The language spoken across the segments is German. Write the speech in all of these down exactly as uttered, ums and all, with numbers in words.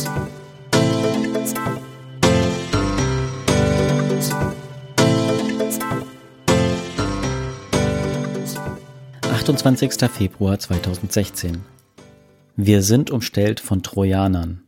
achtundzwanzigster Februar zweitausendsechzehn. Wir sind umstellt von Trojanern.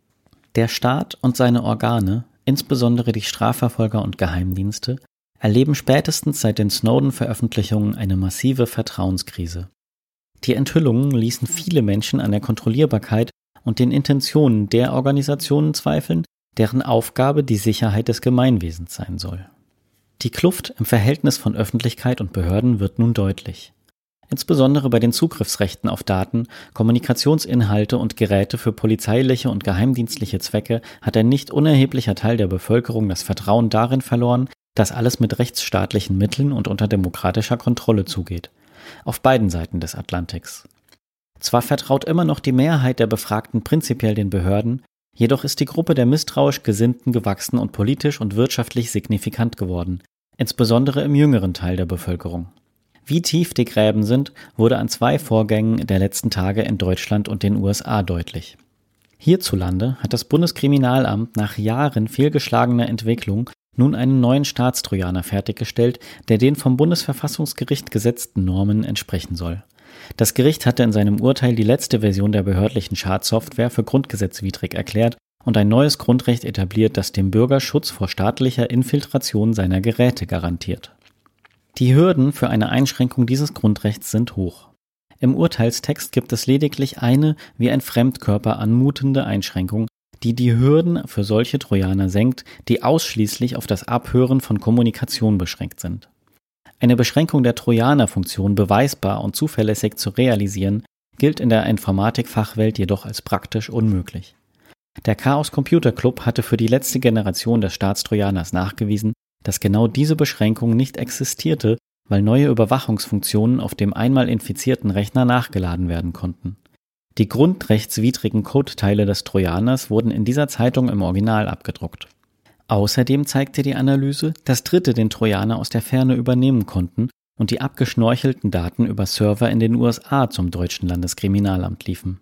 Der Staat und seine Organe, insbesondere die Strafverfolger und Geheimdienste, erleben spätestens seit den Snowden-Veröffentlichungen eine massive Vertrauenskrise. Die Enthüllungen ließen viele Menschen an der Kontrollierbarkeit und den Intentionen der Organisationen zweifeln, deren Aufgabe die Sicherheit des Gemeinwesens sein soll. Die Kluft im Verhältnis von Öffentlichkeit und Behörden wird nun deutlich. Insbesondere bei den Zugriffsrechten auf Daten, Kommunikationsinhalte und Geräte für polizeiliche und geheimdienstliche Zwecke hat ein nicht unerheblicher Teil der Bevölkerung das Vertrauen darin verloren, dass alles mit rechtsstaatlichen Mitteln und unter demokratischer Kontrolle zugeht. Auf beiden Seiten des Atlantiks. Zwar vertraut immer noch die Mehrheit der Befragten prinzipiell den Behörden, jedoch ist die Gruppe der misstrauisch Gesinnten gewachsen und politisch und wirtschaftlich signifikant geworden, insbesondere im jüngeren Teil der Bevölkerung. Wie tief die Gräben sind, wurde an zwei Vorgängen der letzten Tage in Deutschland und den U S A deutlich. Hierzulande hat das Bundeskriminalamt nach Jahren fehlgeschlagener Entwicklung nun einen neuen Staatstrojaner fertiggestellt, der den vom Bundesverfassungsgericht gesetzten Normen entsprechen soll. Das Gericht hatte in seinem Urteil die letzte Version der behördlichen Schadsoftware für grundgesetzwidrig erklärt und ein neues Grundrecht etabliert, das dem Bürger Schutz vor staatlicher Infiltration seiner Geräte garantiert. Die Hürden für eine Einschränkung dieses Grundrechts sind hoch. Im Urteilstext gibt es lediglich eine wie ein Fremdkörper anmutende Einschränkung, die die Hürden für solche Trojaner senkt, die ausschließlich auf das Abhören von Kommunikation beschränkt sind. Eine Beschränkung der Trojanerfunktion beweisbar und zuverlässig zu realisieren, gilt in der Informatikfachwelt jedoch als praktisch unmöglich. Der Chaos Computer Club hatte für die letzte Generation des Staatstrojaners nachgewiesen, dass genau diese Beschränkung nicht existierte, weil neue Überwachungsfunktionen auf dem einmal infizierten Rechner nachgeladen werden konnten. Die grundrechtswidrigen Codeteile des Trojaners wurden in dieser Zeitung im Original abgedruckt. Außerdem zeigte die Analyse, dass Dritte den Trojaner aus der Ferne übernehmen konnten und die abgeschnorchelten Daten über Server in den U S A zum deutschen Landeskriminalamt liefen.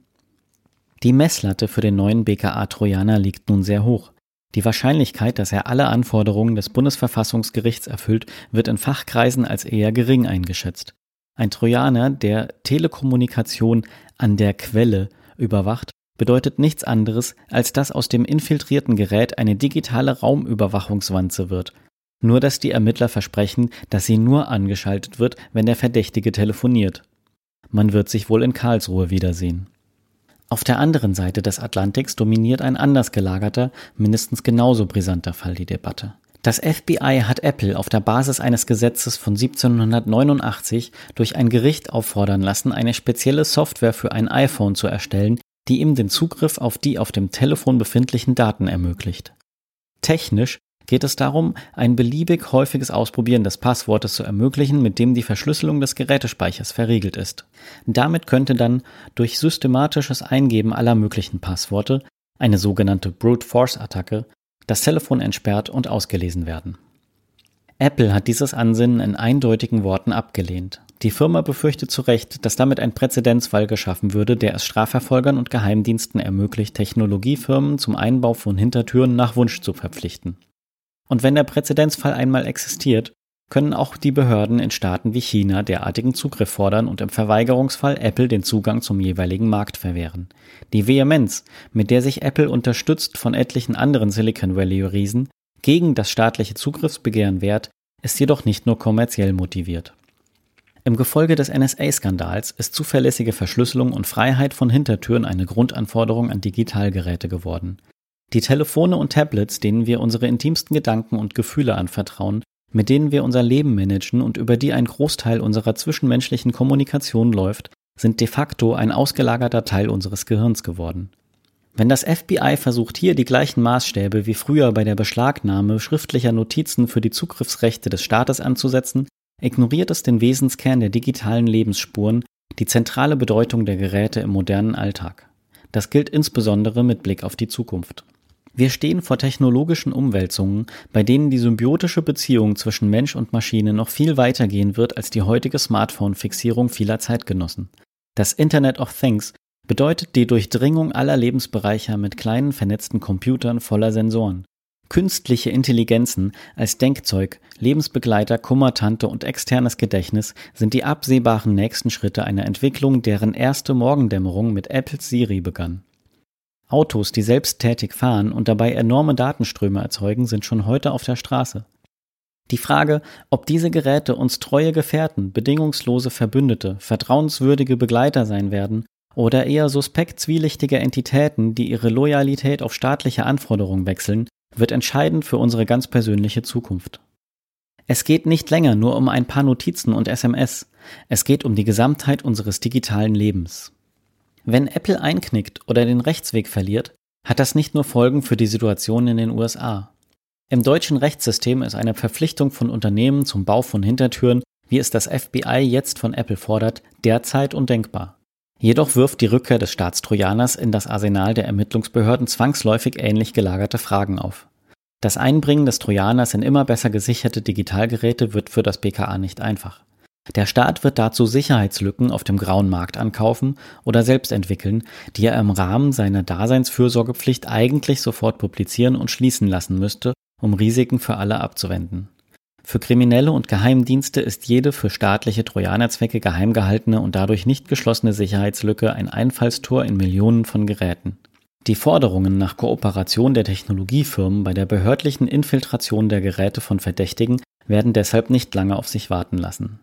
Die Messlatte für den neuen B K A-Trojaner liegt nun sehr hoch. Die Wahrscheinlichkeit, dass er alle Anforderungen des Bundesverfassungsgerichts erfüllt, wird in Fachkreisen als eher gering eingeschätzt. Ein Trojaner, der Telekommunikation an der Quelle überwacht, bedeutet nichts anderes, als dass aus dem infiltrierten Gerät eine digitale Raumüberwachungswanze wird. Nur dass die Ermittler versprechen, dass sie nur angeschaltet wird, wenn der Verdächtige telefoniert. Man wird sich wohl in Karlsruhe wiedersehen. Auf der anderen Seite des Atlantiks dominiert ein anders gelagerter, mindestens genauso brisanter Fall die Debatte. Das F B I hat Apple auf der Basis eines Gesetzes von siebzehnhundertneunundachtzig durch ein Gericht auffordern lassen, eine spezielle Software für ein iPhone zu erstellen, die ihm den Zugriff auf die auf dem Telefon befindlichen Daten ermöglicht. Technisch geht es darum, ein beliebig häufiges Ausprobieren des Passwortes zu ermöglichen, mit dem die Verschlüsselung des Gerätespeichers verriegelt ist. Damit könnte dann durch systematisches Eingeben aller möglichen Passworte, eine sogenannte Brute-Force-Attacke, das Telefon entsperrt und ausgelesen werden. Apple hat dieses Ansinnen in eindeutigen Worten abgelehnt. Die Firma befürchtet zu Recht, dass damit ein Präzedenzfall geschaffen würde, der es Strafverfolgern und Geheimdiensten ermöglicht, Technologiefirmen zum Einbau von Hintertüren nach Wunsch zu verpflichten. Und wenn der Präzedenzfall einmal existiert, können auch die Behörden in Staaten wie China derartigen Zugriff fordern und im Verweigerungsfall Apple den Zugang zum jeweiligen Markt verwehren. Die Vehemenz, mit der sich Apple unterstützt von etlichen anderen Silicon Valley-Riesen gegen das staatliche Zugriffsbegehren wehrt, ist jedoch nicht nur kommerziell motiviert. Im Gefolge des N S A-Skandals ist zuverlässige Verschlüsselung und Freiheit von Hintertüren eine Grundanforderung an Digitalgeräte geworden. Die Telefone und Tablets, denen wir unsere intimsten Gedanken und Gefühle anvertrauen, mit denen wir unser Leben managen und über die ein Großteil unserer zwischenmenschlichen Kommunikation läuft, sind de facto ein ausgelagerter Teil unseres Gehirns geworden. Wenn das F B I versucht, hier die gleichen Maßstäbe wie früher bei der Beschlagnahme schriftlicher Notizen für die Zugriffsrechte des Staates anzusetzen, ignoriert es den Wesenskern der digitalen Lebensspuren, die zentrale Bedeutung der Geräte im modernen Alltag. Das gilt insbesondere mit Blick auf die Zukunft. Wir stehen vor technologischen Umwälzungen, bei denen die symbiotische Beziehung zwischen Mensch und Maschine noch viel weiter gehen wird als die heutige Smartphone-Fixierung vieler Zeitgenossen. Das Internet of Things bedeutet die Durchdringung aller Lebensbereiche mit kleinen vernetzten Computern voller Sensoren. Künstliche Intelligenzen als Denkzeug, Lebensbegleiter, Kummertante und externes Gedächtnis sind die absehbaren nächsten Schritte einer Entwicklung, deren erste Morgendämmerung mit Apples Siri begann. Autos, die selbsttätig fahren und dabei enorme Datenströme erzeugen, sind schon heute auf der Straße. Die Frage, ob diese Geräte uns treue Gefährten, bedingungslose Verbündete, vertrauenswürdige Begleiter sein werden oder eher suspekt zwielichtige Entitäten, die ihre Loyalität auf staatliche Anforderungen wechseln, wird entscheidend für unsere ganz persönliche Zukunft. Es geht nicht länger nur um ein paar Notizen und S M S, es geht um die Gesamtheit unseres digitalen Lebens. Wenn Apple einknickt oder den Rechtsweg verliert, hat das nicht nur Folgen für die Situation in den U S A. Im deutschen Rechtssystem ist eine Verpflichtung von Unternehmen zum Bau von Hintertüren, wie es das F B I jetzt von Apple fordert, derzeit undenkbar. Jedoch wirft die Rückkehr des Staatstrojaners in das Arsenal der Ermittlungsbehörden zwangsläufig ähnlich gelagerte Fragen auf. Das Einbringen des Trojaners in immer besser gesicherte Digitalgeräte wird für das B K A nicht einfach. Der Staat wird dazu Sicherheitslücken auf dem grauen Markt ankaufen oder selbst entwickeln, die er im Rahmen seiner Daseinsfürsorgepflicht eigentlich sofort publizieren und schließen lassen müsste, um Risiken für alle abzuwenden. Für Kriminelle und Geheimdienste ist jede für staatliche Trojanerzwecke geheim gehaltene und dadurch nicht geschlossene Sicherheitslücke ein Einfallstor in Millionen von Geräten. Die Forderungen nach Kooperation der Technologiefirmen bei der behördlichen Infiltration der Geräte von Verdächtigen werden deshalb nicht lange auf sich warten lassen.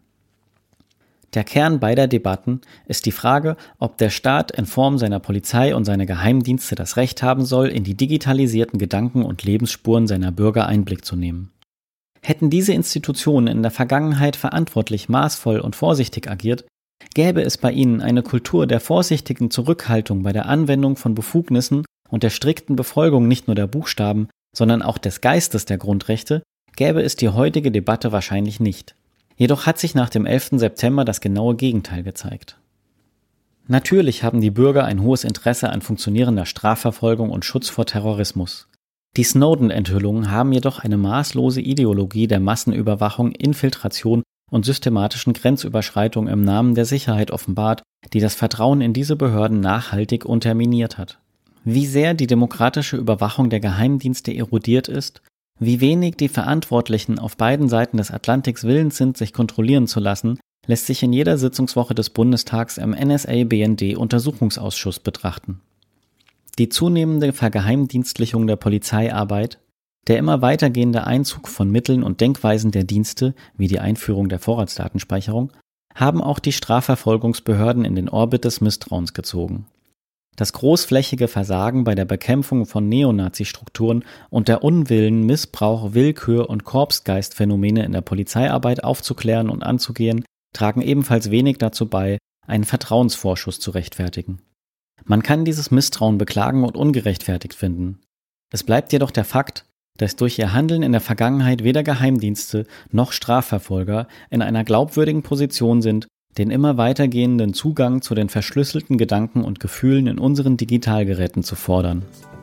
Der Kern beider Debatten ist die Frage, ob der Staat in Form seiner Polizei und seiner Geheimdienste das Recht haben soll, in die digitalisierten Gedanken und Lebensspuren seiner Bürger Einblick zu nehmen. Hätten diese Institutionen in der Vergangenheit verantwortlich, maßvoll und vorsichtig agiert, gäbe es bei ihnen eine Kultur der vorsichtigen Zurückhaltung bei der Anwendung von Befugnissen und der strikten Befolgung nicht nur der Buchstaben, sondern auch des Geistes der Grundrechte, gäbe es die heutige Debatte wahrscheinlich nicht. Jedoch hat sich nach dem elften September das genaue Gegenteil gezeigt. Natürlich haben die Bürger ein hohes Interesse an funktionierender Strafverfolgung und Schutz vor Terrorismus. Die Snowden-Enthüllungen haben jedoch eine maßlose Ideologie der Massenüberwachung, Infiltration und systematischen Grenzüberschreitung im Namen der Sicherheit offenbart, die das Vertrauen in diese Behörden nachhaltig unterminiert hat. Wie sehr die demokratische Überwachung der Geheimdienste erodiert ist, wie wenig die Verantwortlichen auf beiden Seiten des Atlantiks willens sind, sich kontrollieren zu lassen, lässt sich in jeder Sitzungswoche des Bundestags im N S A-B N D-Untersuchungsausschuss betrachten. Die zunehmende Vergeheimdienstlichung der Polizeiarbeit, der immer weitergehende Einzug von Mitteln und Denkweisen der Dienste, wie die Einführung der Vorratsdatenspeicherung, haben auch die Strafverfolgungsbehörden in den Orbit des Misstrauens gezogen. Das großflächige Versagen bei der Bekämpfung von Neonazi-Strukturen und der Unwillen, Missbrauch, Willkür und Korpsgeistphänomene in der Polizeiarbeit aufzuklären und anzugehen, tragen ebenfalls wenig dazu bei, einen Vertrauensvorschuss zu rechtfertigen. Man kann dieses Misstrauen beklagen und ungerechtfertigt finden. Es bleibt jedoch der Fakt, dass durch ihr Handeln in der Vergangenheit weder Geheimdienste noch Strafverfolger in einer glaubwürdigen Position sind, den immer weitergehenden Zugang zu den verschlüsselten Gedanken und Gefühlen in unseren Digitalgeräten zu fordern.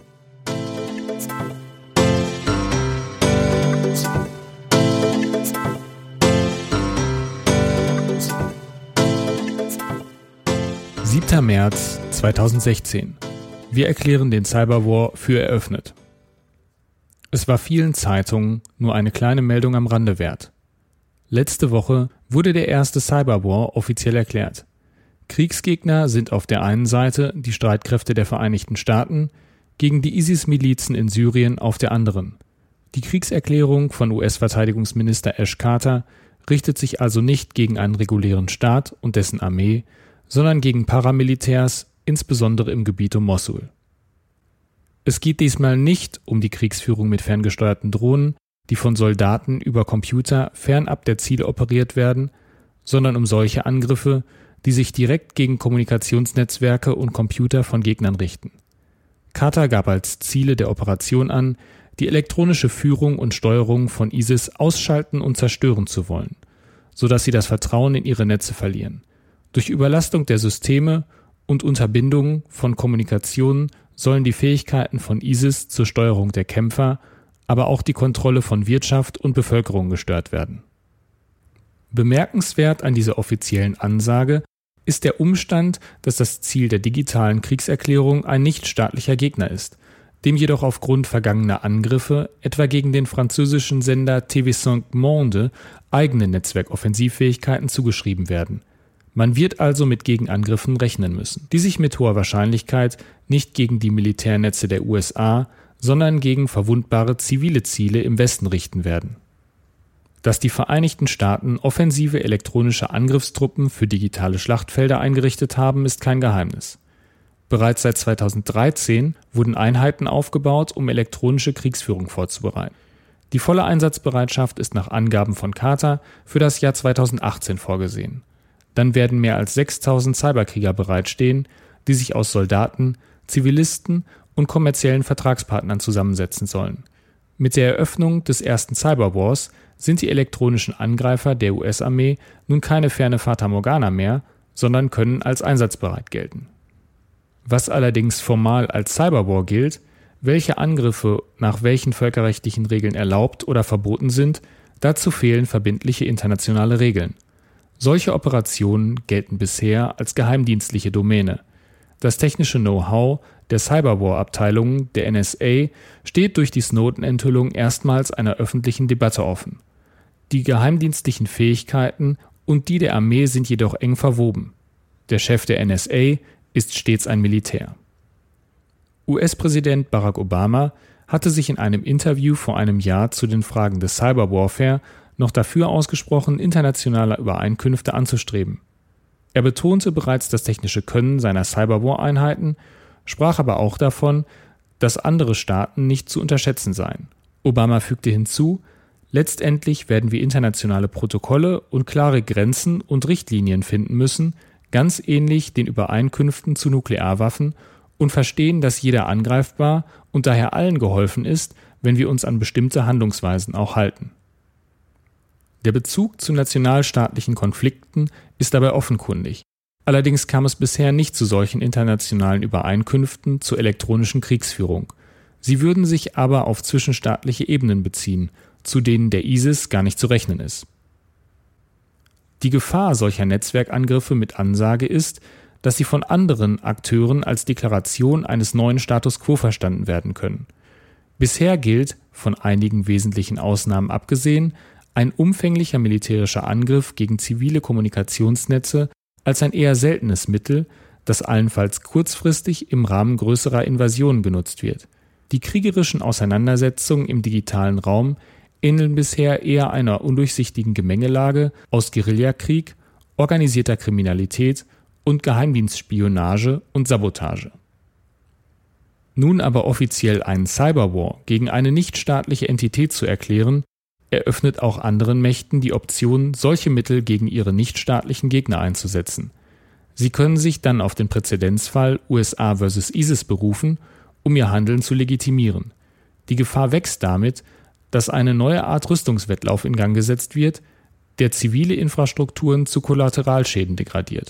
siebter März zweitausendsechzehn. Wir erklären den Cyberwar für eröffnet. Es war vielen Zeitungen nur eine kleine Meldung am Rande wert. Letzte Woche wurde der erste Cyberwar offiziell erklärt. Kriegsgegner sind auf der einen Seite die Streitkräfte der Vereinigten Staaten, gegen die ISIS-Milizen in Syrien auf der anderen. Die Kriegserklärung von U S-Verteidigungsminister Ash Carter richtet sich also nicht gegen einen regulären Staat und dessen Armee, sondern gegen Paramilitärs, insbesondere im Gebiet um Mossul. Es geht diesmal nicht um die Kriegsführung mit ferngesteuerten Drohnen, die von Soldaten über Computer fernab der Ziele operiert werden, sondern um solche Angriffe, die sich direkt gegen Kommunikationsnetzwerke und Computer von Gegnern richten. Carter gab als Ziele der Operation an, die elektronische Führung und Steuerung von ISIS ausschalten und zerstören zu wollen, sodass sie das Vertrauen in ihre Netze verlieren. Durch Überlastung der Systeme und Unterbindung von Kommunikationen sollen die Fähigkeiten von ISIS zur Steuerung der Kämpfer, aber auch die Kontrolle von Wirtschaft und Bevölkerung gestört werden. Bemerkenswert an dieser offiziellen Ansage ist der Umstand, dass das Ziel der digitalen Kriegserklärung ein nichtstaatlicher Gegner ist, dem jedoch aufgrund vergangener Angriffe, etwa gegen den französischen Sender T V fünf Monde, eigene Netzwerkoffensivfähigkeiten zugeschrieben werden. Man wird also mit Gegenangriffen rechnen müssen, die sich mit hoher Wahrscheinlichkeit nicht gegen die Militärnetze der U S A, sondern gegen verwundbare zivile Ziele im Westen richten werden. Dass die Vereinigten Staaten offensive elektronische Angriffstruppen für digitale Schlachtfelder eingerichtet haben, ist kein Geheimnis. Bereits seit zweitausenddreizehn wurden Einheiten aufgebaut, um elektronische Kriegsführung vorzubereiten. Die volle Einsatzbereitschaft ist nach Angaben von Carter für das Jahr zweitausendachtzehn vorgesehen. Dann werden mehr als sechstausend Cyberkrieger bereitstehen, die sich aus Soldaten, Zivilisten und kommerziellen Vertragspartnern zusammensetzen sollen. Mit der Eröffnung des ersten Cyberwars sind die elektronischen Angreifer der U S-Armee nun keine ferne Fata Morgana mehr, sondern können als einsatzbereit gelten. Was allerdings formal als Cyberwar gilt, welche Angriffe nach welchen völkerrechtlichen Regeln erlaubt oder verboten sind, dazu fehlen verbindliche internationale Regeln. Solche Operationen gelten bisher als geheimdienstliche Domäne. Das technische Know-how der Cyberwar-Abteilungen der N S A steht durch die Snowden-Enthüllung erstmals einer öffentlichen Debatte offen. Die geheimdienstlichen Fähigkeiten und die der Armee sind jedoch eng verwoben. Der Chef der N S A ist stets ein Militär. U S-Präsident Barack Obama hatte sich in einem Interview vor einem Jahr zu den Fragen des Cyberwarfare noch dafür ausgesprochen, internationale Übereinkünfte anzustreben. Er betonte bereits das technische Können seiner Cyberwar-Einheiten, sprach aber auch davon, dass andere Staaten nicht zu unterschätzen seien. Obama fügte hinzu, letztendlich werden wir internationale Protokolle und klare Grenzen und Richtlinien finden müssen, ganz ähnlich den Übereinkünften zu Nuklearwaffen, und verstehen, dass jeder angreifbar und daher allen geholfen ist, wenn wir uns an bestimmte Handlungsweisen auch halten. Der Bezug zu nationalstaatlichen Konflikten ist dabei offenkundig. Allerdings kam es bisher nicht zu solchen internationalen Übereinkünften zur elektronischen Kriegsführung. Sie würden sich aber auf zwischenstaatliche Ebenen beziehen, zu denen der ISIS gar nicht zu rechnen ist. Die Gefahr solcher Netzwerkangriffe mit Ansage ist, dass sie von anderen Akteuren als Deklaration eines neuen Status quo verstanden werden können. Bisher gilt, von einigen wesentlichen Ausnahmen abgesehen, ein umfänglicher militärischer Angriff gegen zivile Kommunikationsnetze als ein eher seltenes Mittel, das allenfalls kurzfristig im Rahmen größerer Invasionen genutzt wird. Die kriegerischen Auseinandersetzungen im digitalen Raum ähneln bisher eher einer undurchsichtigen Gemengelage aus Guerillakrieg, organisierter Kriminalität und Geheimdienstspionage und Sabotage. Nun aber offiziell einen Cyberwar gegen eine nichtstaatliche Entität zu erklären, eröffnet auch anderen Mächten die Option, solche Mittel gegen ihre nichtstaatlichen Gegner einzusetzen. Sie können sich dann auf den Präzedenzfall U S A versus ISIS berufen, um ihr Handeln zu legitimieren. Die Gefahr wächst damit, dass eine neue Art Rüstungswettlauf in Gang gesetzt wird, der zivile Infrastrukturen zu Kollateralschäden degradiert.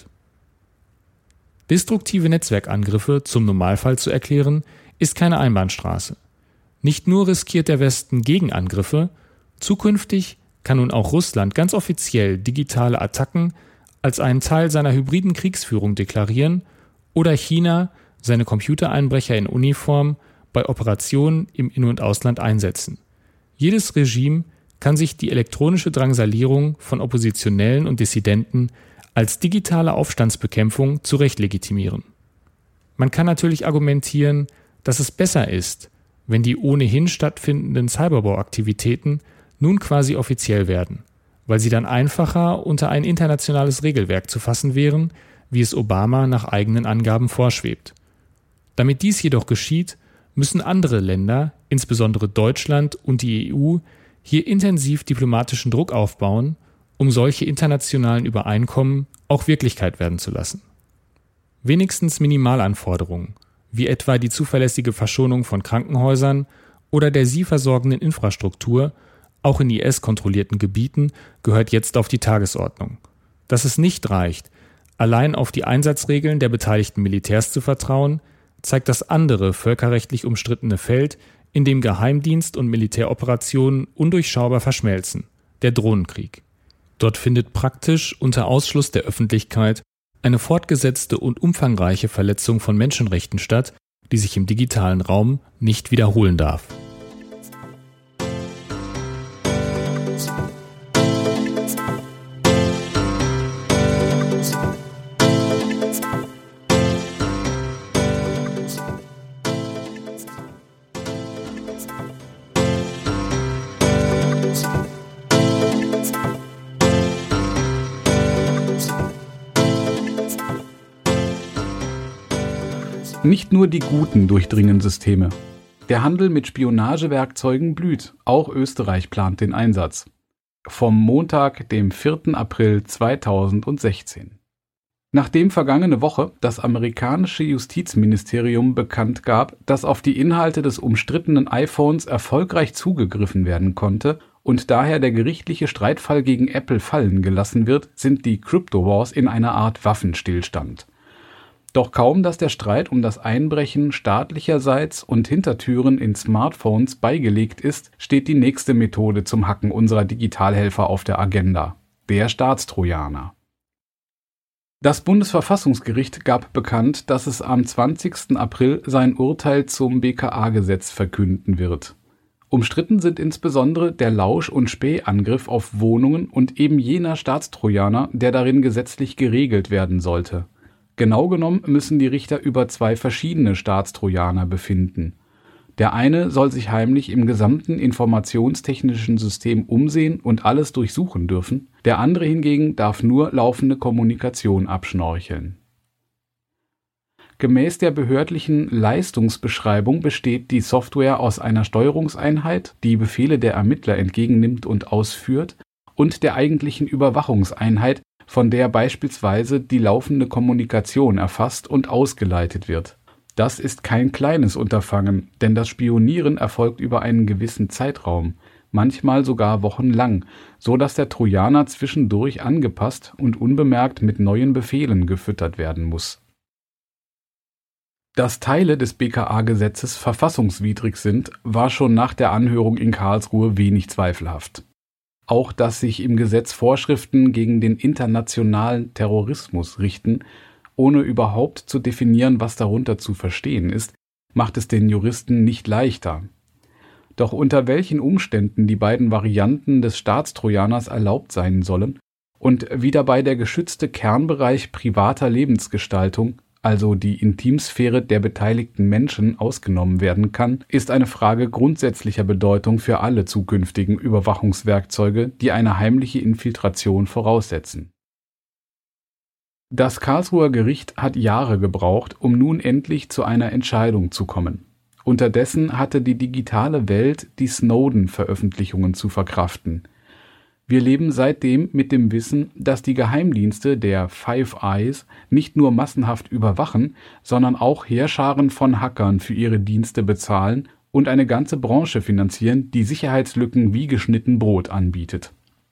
Destruktive Netzwerkangriffe zum Normalfall zu erklären, ist keine Einbahnstraße. Nicht nur riskiert der Westen Gegenangriffe, zukünftig kann nun auch Russland ganz offiziell digitale Attacken als einen Teil seiner hybriden Kriegsführung deklarieren oder China seine Computereinbrecher in Uniform bei Operationen im In- und Ausland einsetzen. Jedes Regime kann sich die elektronische Drangsalierung von Oppositionellen und Dissidenten als digitale Aufstandsbekämpfung zu Recht legitimieren. Man kann natürlich argumentieren, dass es besser ist, wenn die ohnehin stattfindenden Cyberwar-Aktivitäten nun quasi offiziell werden, weil sie dann einfacher unter ein internationales Regelwerk zu fassen wären, wie es Obama nach eigenen Angaben vorschwebt. Damit dies jedoch geschieht, müssen andere Länder, insbesondere Deutschland und die E U, hier intensiv diplomatischen Druck aufbauen, um solche internationalen Übereinkommen auch Wirklichkeit werden zu lassen. Wenigstens Minimalanforderungen, wie etwa die zuverlässige Verschonung von Krankenhäusern oder der sie versorgenden Infrastruktur, auch in I S-kontrollierten Gebieten, gehört jetzt auf die Tagesordnung. Dass es nicht reicht, allein auf die Einsatzregeln der beteiligten Militärs zu vertrauen, zeigt das andere völkerrechtlich umstrittene Feld, in dem Geheimdienst und Militäroperationen undurchschaubar verschmelzen, der Drohnenkrieg. Dort findet praktisch unter Ausschluss der Öffentlichkeit eine fortgesetzte und umfangreiche Verletzung von Menschenrechten statt, die sich im digitalen Raum nicht wiederholen darf. Nicht nur die Guten durchdringen Systeme. Der Handel mit Spionagewerkzeugen blüht. Auch Österreich plant den Einsatz. Vom Montag, dem vierten April zweitausendsechzehn. Nachdem vergangene Woche das amerikanische Justizministerium bekannt gab, dass auf die Inhalte des umstrittenen iPhones erfolgreich zugegriffen werden konnte und daher der gerichtliche Streitfall gegen Apple fallen gelassen wird, sind die Crypto Wars in einer Art Waffenstillstand. Doch kaum, dass der Streit um das Einbrechen staatlicherseits und Hintertüren in Smartphones beigelegt ist, steht die nächste Methode zum Hacken unserer Digitalhelfer auf der Agenda: der Staatstrojaner. Das Bundesverfassungsgericht gab bekannt, dass es am zwanzigsten April sein Urteil zum B K A-Gesetz verkünden wird. Umstritten sind insbesondere der Lausch- und Spähangriff auf Wohnungen und eben jener Staatstrojaner, der darin gesetzlich geregelt werden sollte. Genau genommen müssen die Richter über zwei verschiedene Staatstrojaner befinden. Der eine soll sich heimlich im gesamten informationstechnischen System umsehen und alles durchsuchen dürfen, der andere hingegen darf nur laufende Kommunikation abschnorcheln. Gemäß der behördlichen Leistungsbeschreibung besteht die Software aus einer Steuerungseinheit, die Befehle der Ermittler entgegennimmt und ausführt, und der eigentlichen Überwachungseinheit, von der beispielsweise die laufende Kommunikation erfasst und ausgeleitet wird. Das ist kein kleines Unterfangen, denn das Spionieren erfolgt über einen gewissen Zeitraum, manchmal sogar wochenlang, so dass der Trojaner zwischendurch angepasst und unbemerkt mit neuen Befehlen gefüttert werden muss. Dass Teile des B K A-Gesetzes verfassungswidrig sind, war schon nach der Anhörung in Karlsruhe wenig zweifelhaft. Auch dass sich im Gesetz Vorschriften gegen den internationalen Terrorismus richten, ohne überhaupt zu definieren, was darunter zu verstehen ist, macht es den Juristen nicht leichter. Doch unter welchen Umständen die beiden Varianten des Staatstrojaners erlaubt sein sollen und wie dabei der geschützte Kernbereich privater Lebensgestaltung, also die Intimsphäre der beteiligten Menschen, ausgenommen werden kann, ist eine Frage grundsätzlicher Bedeutung für alle zukünftigen Überwachungswerkzeuge, die eine heimliche Infiltration voraussetzen. Das Karlsruher Gericht hat Jahre gebraucht, um nun endlich zu einer Entscheidung zu kommen. Unterdessen hatte die digitale Welt die Snowden-Veröffentlichungen zu verkraften. Wir leben seitdem mit dem Wissen, dass die Geheimdienste der Five Eyes nicht nur massenhaft überwachen, sondern auch Heerscharen von Hackern für ihre Dienste bezahlen und eine ganze Branche finanzieren, die Sicherheitslücken wie geschnitten Brot anbietet.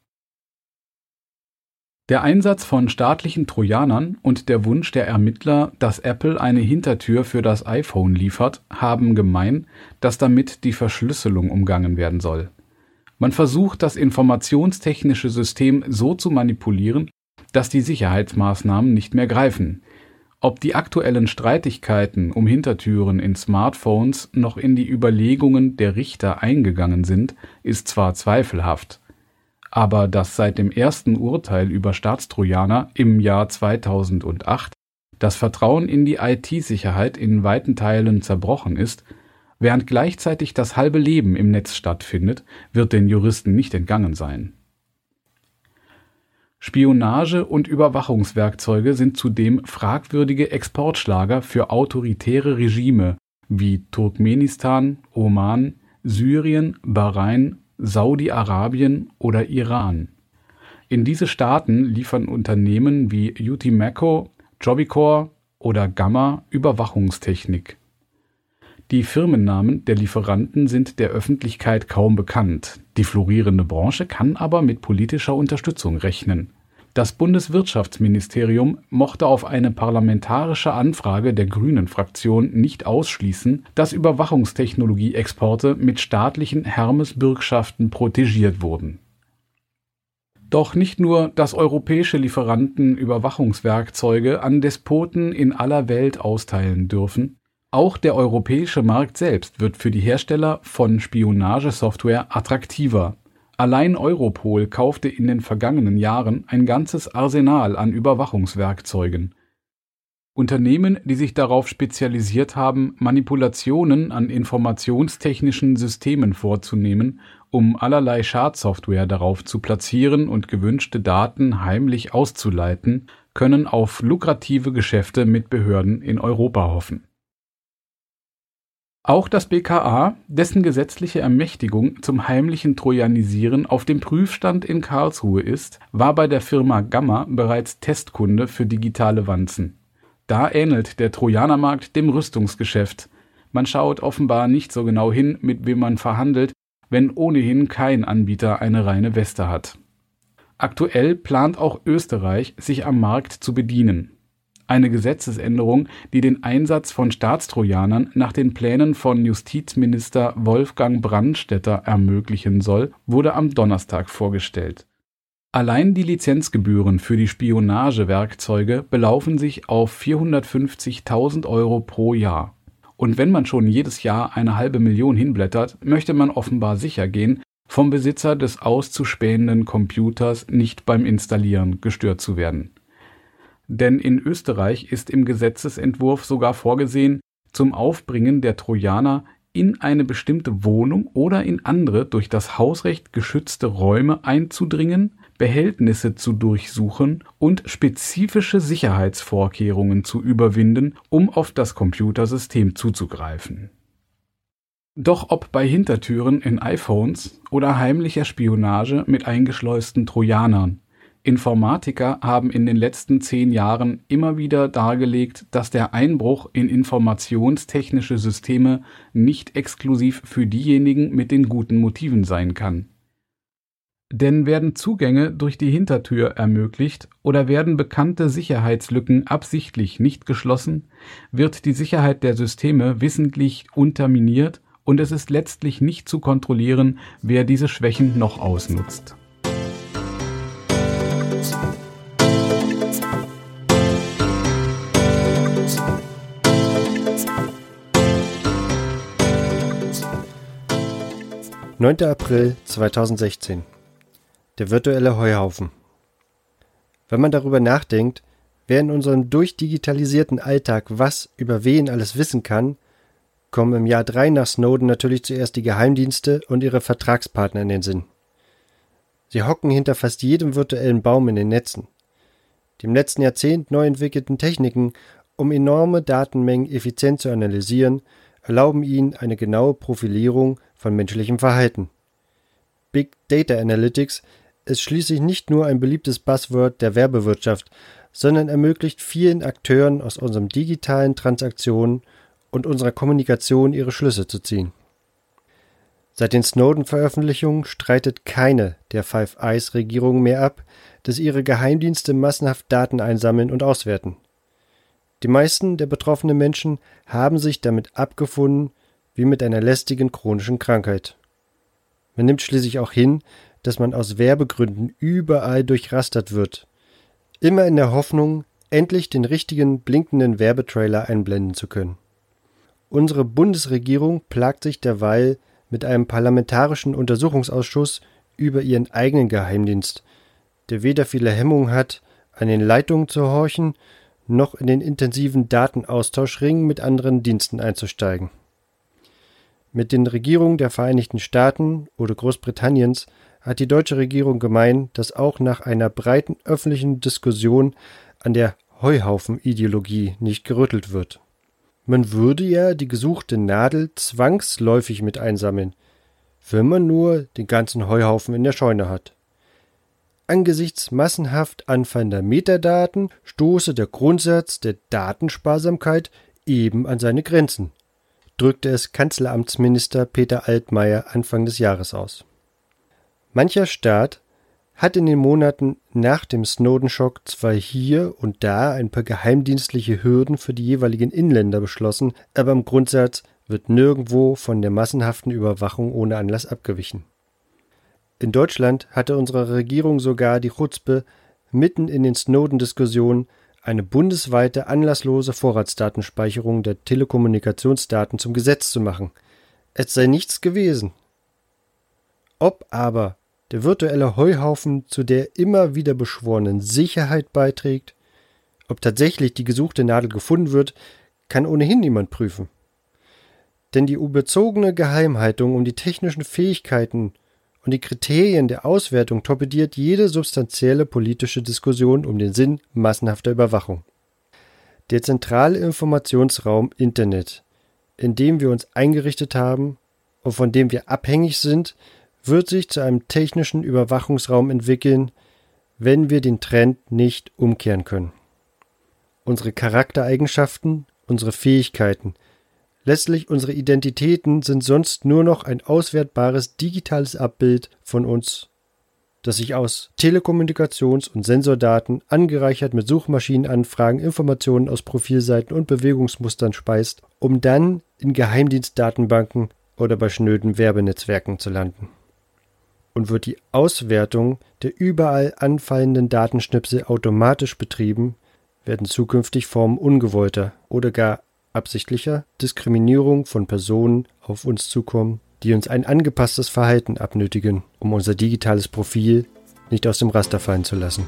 Der Einsatz von staatlichen Trojanern und der Wunsch der Ermittler, dass Apple eine Hintertür für das iPhone liefert, haben gemein, dass damit die Verschlüsselung umgangen werden soll. Man versucht, das informationstechnische System so zu manipulieren, dass die Sicherheitsmaßnahmen nicht mehr greifen. Ob die aktuellen Streitigkeiten um Hintertüren in Smartphones noch in die Überlegungen der Richter eingegangen sind, ist zwar zweifelhaft. Aber dass seit dem ersten Urteil über Staatstrojaner im Jahr zweitausendacht das Vertrauen in die I T-Sicherheit in weiten Teilen zerbrochen ist, während gleichzeitig das halbe Leben im Netz stattfindet, wird den Juristen nicht entgangen sein. Spionage- und Überwachungswerkzeuge sind zudem fragwürdige Exportschlager für autoritäre Regime wie Turkmenistan, Oman, Syrien, Bahrain, Saudi-Arabien oder Iran. In diese Staaten liefern Unternehmen wie Utimaco, Jobicor oder Gamma Überwachungstechnik. Die Firmennamen der Lieferanten sind der Öffentlichkeit kaum bekannt. Die florierende Branche kann aber mit politischer Unterstützung rechnen. Das Bundeswirtschaftsministerium mochte auf eine parlamentarische Anfrage der Grünen-Fraktion nicht ausschließen, dass Überwachungstechnologie-Exporte mit staatlichen Hermes-Bürgschaften protegiert wurden. Doch nicht nur, dass europäische Lieferanten Überwachungswerkzeuge an Despoten in aller Welt austeilen dürfen, auch der europäische Markt selbst wird für die Hersteller von Spionagesoftware attraktiver. Allein Europol kaufte in den vergangenen Jahren ein ganzes Arsenal an Überwachungswerkzeugen. Unternehmen, die sich darauf spezialisiert haben, Manipulationen an informationstechnischen Systemen vorzunehmen, um allerlei Schadsoftware darauf zu platzieren und gewünschte Daten heimlich auszuleiten, können auf lukrative Geschäfte mit Behörden in Europa hoffen. Auch das B K A, dessen gesetzliche Ermächtigung zum heimlichen Trojanisieren auf dem Prüfstand in Karlsruhe ist, war bei der Firma Gamma bereits Testkunde für digitale Wanzen. Da ähnelt der Trojanermarkt dem Rüstungsgeschäft. Man schaut offenbar nicht so genau hin, mit wem man verhandelt, wenn ohnehin kein Anbieter eine reine Weste hat. Aktuell plant auch Österreich, sich am Markt zu bedienen. Eine Gesetzesänderung, die den Einsatz von Staatstrojanern nach den Plänen von Justizminister Wolfgang Brandstätter ermöglichen soll, wurde am Donnerstag vorgestellt. Allein die Lizenzgebühren für die Spionagewerkzeuge belaufen sich auf vierhundertfünfzigtausend Euro pro Jahr. Und wenn man schon jedes Jahr eine halbe Million hinblättert, möchte man offenbar sicher gehen, vom Besitzer des auszuspähenden Computers nicht beim Installieren gestört zu werden. Denn in Österreich ist im Gesetzesentwurf sogar vorgesehen, zum Aufbringen der Trojaner in eine bestimmte Wohnung oder in andere durch das Hausrecht geschützte Räume einzudringen, Behältnisse zu durchsuchen und spezifische Sicherheitsvorkehrungen zu überwinden, um auf das Computersystem zuzugreifen. Doch ob bei Hintertüren in iPhones oder heimlicher Spionage mit eingeschleusten Trojanern, Informatiker haben in den letzten zehn Jahren immer wieder dargelegt, dass der Einbruch in informationstechnische Systeme nicht exklusiv für diejenigen mit den guten Motiven sein kann. Denn werden Zugänge durch die Hintertür ermöglicht oder werden bekannte Sicherheitslücken absichtlich nicht geschlossen, wird die Sicherheit der Systeme wissentlich unterminiert und es ist letztlich nicht zu kontrollieren, wer diese Schwächen noch ausnutzt. neunter April zweitausendsechzehn. Der virtuelle Heuhaufen. Wenn man darüber nachdenkt, wer in unserem durchdigitalisierten Alltag was über wen alles wissen kann, kommen im Jahr drei nach Snowden natürlich zuerst die Geheimdienste und ihre Vertragspartner in den Sinn. Sie hocken hinter fast jedem virtuellen Baum in den Netzen. Die im letzten Jahrzehnt neu entwickelten Techniken, um enorme Datenmengen effizient zu analysieren, erlauben ihnen eine genaue Profilierung von menschlichem Verhalten. Big Data Analytics ist schließlich nicht nur ein beliebtes Buzzword der Werbewirtschaft, sondern ermöglicht vielen Akteuren aus unseren digitalen Transaktionen und unserer Kommunikation ihre Schlüsse zu ziehen. Seit den Snowden-Veröffentlichungen streitet keine der Five Eyes-Regierungen mehr ab, dass ihre Geheimdienste massenhaft Daten einsammeln und auswerten. Die meisten der betroffenen Menschen haben sich damit abgefunden, wie mit einer lästigen chronischen Krankheit. Man nimmt schließlich auch hin, dass man aus Werbegründen überall durchrastert wird, immer in der Hoffnung, endlich den richtigen blinkenden Werbetrailer einblenden zu können. Unsere Bundesregierung plagt sich derweil mit einem parlamentarischen Untersuchungsausschuss über ihren eigenen Geheimdienst, der weder viele Hemmungen hat, an den Leitungen zu horchen, noch in den intensiven Datenaustauschringen mit anderen Diensten einzusteigen. Mit den Regierungen der Vereinigten Staaten oder Großbritanniens hat die deutsche Regierung gemeint, dass auch nach einer breiten öffentlichen Diskussion an der Heuhaufen-Ideologie nicht gerüttelt wird. Man würde ja die gesuchte Nadel zwangsläufig mit einsammeln, wenn man nur den ganzen Heuhaufen in der Scheune hat. Angesichts massenhaft anfallender Metadaten stoße der Grundsatz der Datensparsamkeit eben an seine Grenzen, drückte es Kanzleramtsminister Peter Altmaier Anfang des Jahres aus. Mancher Staat hat in den Monaten nach dem Snowden-Schock zwar hier und da ein paar geheimdienstliche Hürden für die jeweiligen Inländer beschlossen, aber im Grundsatz wird nirgendwo von der massenhaften Überwachung ohne Anlass abgewichen. In Deutschland hatte unsere Regierung sogar die Chutzpe, mitten in den Snowden-Diskussionen eine bundesweite anlasslose Vorratsdatenspeicherung der Telekommunikationsdaten zum Gesetz zu machen. Es sei nichts gewesen. Ob aber der virtuelle Heuhaufen zu der immer wieder beschworenen Sicherheit beiträgt, ob tatsächlich die gesuchte Nadel gefunden wird, kann ohnehin niemand prüfen. Denn die überzogene Geheimhaltung um die technischen Fähigkeiten und die Kriterien der Auswertung torpediert jede substanzielle politische Diskussion um den Sinn massenhafter Überwachung. Der zentrale Informationsraum Internet, in dem wir uns eingerichtet haben und von dem wir abhängig sind, wird sich zu einem technischen Überwachungsraum entwickeln, wenn wir den Trend nicht umkehren können. Unsere Charaktereigenschaften, unsere Fähigkeiten, letztlich unsere Identitäten sind sonst nur noch ein auswertbares digitales Abbild von uns, das sich aus Telekommunikations- und Sensordaten angereichert mit Suchmaschinenanfragen, Informationen aus Profilseiten und Bewegungsmustern speist, um dann in Geheimdienstdatenbanken oder bei schnöden Werbenetzwerken zu landen. Und wird die Auswertung der überall anfallenden Datenschnipsel automatisch betrieben, werden zukünftig Formen ungewollter oder gar absichtlicher Diskriminierung von Personen auf uns zukommen, die uns ein angepasstes Verhalten abnötigen, um unser digitales Profil nicht aus dem Raster fallen zu lassen.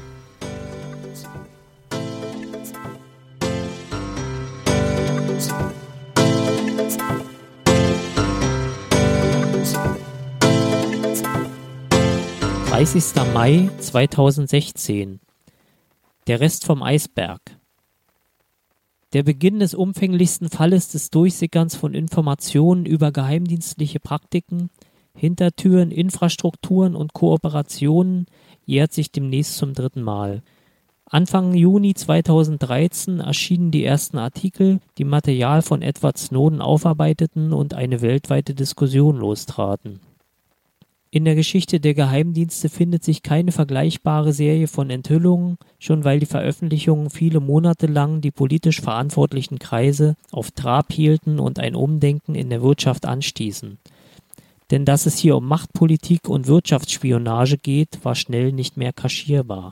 dreißigster Mai zweitausendsechzehn. Der Rest vom Eisberg. Der Beginn des umfänglichsten Falles des Durchsickerns von Informationen über geheimdienstliche Praktiken, Hintertüren, Infrastrukturen und Kooperationen jährt sich demnächst zum dritten Mal. Anfang Juni zweitausenddreizehn erschienen die ersten Artikel, die Material von Edward Snowden aufarbeiteten und eine weltweite Diskussion lostraten. In der Geschichte der Geheimdienste findet sich keine vergleichbare Serie von Enthüllungen, schon weil die Veröffentlichungen viele Monate lang die politisch verantwortlichen Kreise auf Trab hielten und ein Umdenken in der Wirtschaft anstießen. Denn dass es hier um Machtpolitik und Wirtschaftsspionage geht, war schnell nicht mehr kaschierbar.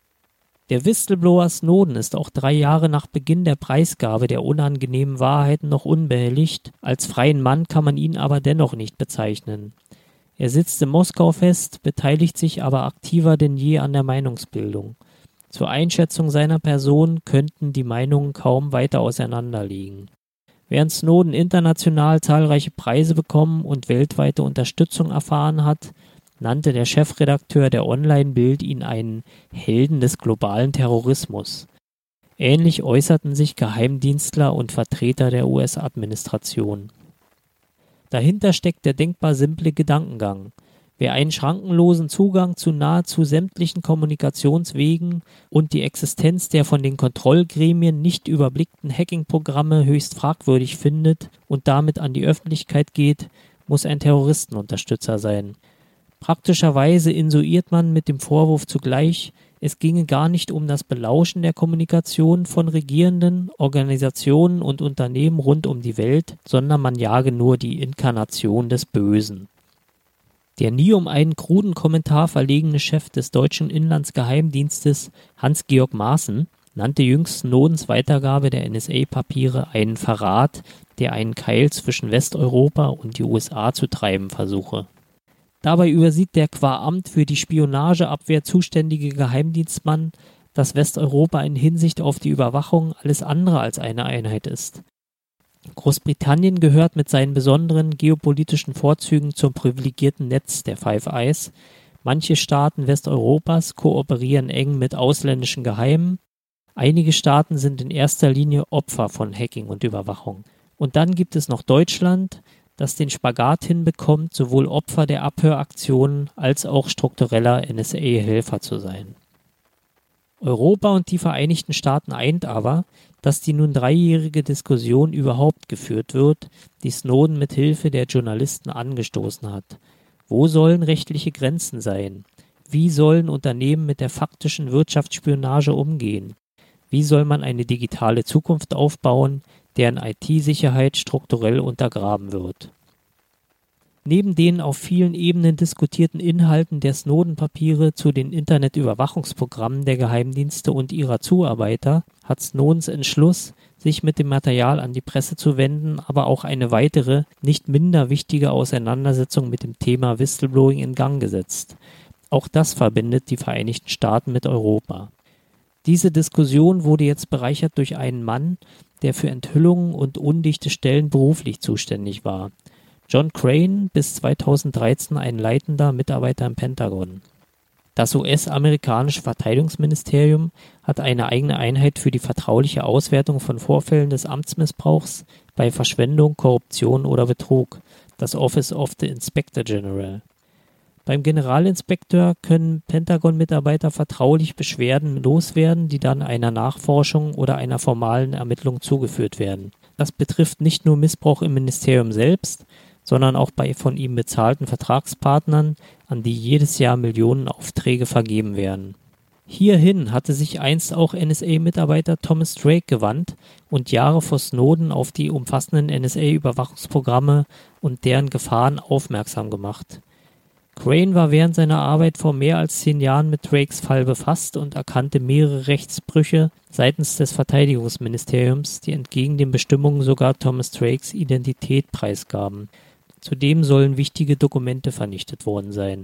Der Whistleblower Snowden ist auch drei Jahre nach Beginn der Preisgabe der unangenehmen Wahrheiten noch unbehelligt, als freien Mann kann man ihn aber dennoch nicht bezeichnen. Er sitzt in Moskau fest, beteiligt sich aber aktiver denn je an der Meinungsbildung. Zur Einschätzung seiner Person könnten die Meinungen kaum weiter auseinanderliegen. Während Snowden international zahlreiche Preise bekommen und weltweite Unterstützung erfahren hat, nannte der Chefredakteur der Online-Bild ihn einen Helden des globalen Terrorismus. Ähnlich äußerten sich Geheimdienstler und Vertreter der U S-Administration. Dahinter steckt der denkbar simple Gedankengang. Wer einen schrankenlosen Zugang zu nahezu sämtlichen Kommunikationswegen und die Existenz der von den Kontrollgremien nicht überblickten Hacking-Programme höchst fragwürdig findet und damit an die Öffentlichkeit geht, muss ein Terroristenunterstützer sein. Praktischerweise insuiert man mit dem Vorwurf zugleich, es ginge gar nicht um das Belauschen der Kommunikation von Regierenden, Organisationen und Unternehmen rund um die Welt, sondern man jage nur die Inkarnation des Bösen. Der nie um einen kruden Kommentar verlegene Chef des deutschen Inlandsgeheimdienstes Hans-Georg Maaßen nannte jüngst Snowdens Weitergabe der N S A-Papiere einen Verrat, der einen Keil zwischen Westeuropa und die U S A zu treiben versuche. Dabei übersieht der qua Amt für die Spionageabwehr zuständige Geheimdienstmann, dass Westeuropa in Hinsicht auf die Überwachung alles andere als eine Einheit ist. Großbritannien gehört mit seinen besonderen geopolitischen Vorzügen zum privilegierten Netz der Five Eyes. Manche Staaten Westeuropas kooperieren eng mit ausländischen Geheimen. Einige Staaten sind in erster Linie Opfer von Hacking und Überwachung. Und dann gibt es noch Deutschland, das den Spagat hinbekommt, sowohl Opfer der Abhöraktionen als auch struktureller N S A-Helfer zu sein. Europa und die Vereinigten Staaten eint aber, dass die nun dreijährige Diskussion überhaupt geführt wird, die Snowden mit Hilfe der Journalisten angestoßen hat. Wo sollen rechtliche Grenzen sein? Wie sollen Unternehmen mit der faktischen Wirtschaftsspionage umgehen? Wie soll man eine digitale Zukunft aufbauen, deren I T-Sicherheit strukturell untergraben wird? Neben den auf vielen Ebenen diskutierten Inhalten der Snowden-Papiere zu den Internetüberwachungsprogrammen der Geheimdienste und ihrer Zuarbeiter hat Snowdens Entschluss, sich mit dem Material an die Presse zu wenden, aber auch eine weitere, nicht minder wichtige Auseinandersetzung mit dem Thema Whistleblowing in Gang gesetzt. Auch das verbindet die Vereinigten Staaten mit Europa. Diese Diskussion wurde jetzt bereichert durch einen Mann, der für Enthüllungen und undichte Stellen beruflich zuständig war. John Crane, bis zweitausenddreizehn ein leitender Mitarbeiter im Pentagon. Das U S-amerikanische Verteidigungsministerium hat eine eigene Einheit für die vertrauliche Auswertung von Vorfällen des Amtsmissbrauchs bei Verschwendung, Korruption oder Betrug, das Office of the Inspector General. Beim Generalinspekteur können Pentagon-Mitarbeiter vertraulich Beschwerden loswerden, die dann einer Nachforschung oder einer formalen Ermittlung zugeführt werden. Das betrifft nicht nur Missbrauch im Ministerium selbst, sondern auch bei von ihm bezahlten Vertragspartnern, an die jedes Jahr Millionen Aufträge vergeben werden. Hierhin hatte sich einst auch N S A-Mitarbeiter Thomas Drake gewandt und Jahre vor Snowden auf die umfassenden N S A-Überwachungsprogramme und deren Gefahren aufmerksam gemacht. Crane war während seiner Arbeit vor mehr als zehn Jahren mit Drakes Fall befasst und erkannte mehrere Rechtsbrüche seitens des Verteidigungsministeriums, die entgegen den Bestimmungen sogar Thomas Drakes Identität preisgaben. Zudem sollen wichtige Dokumente vernichtet worden sein.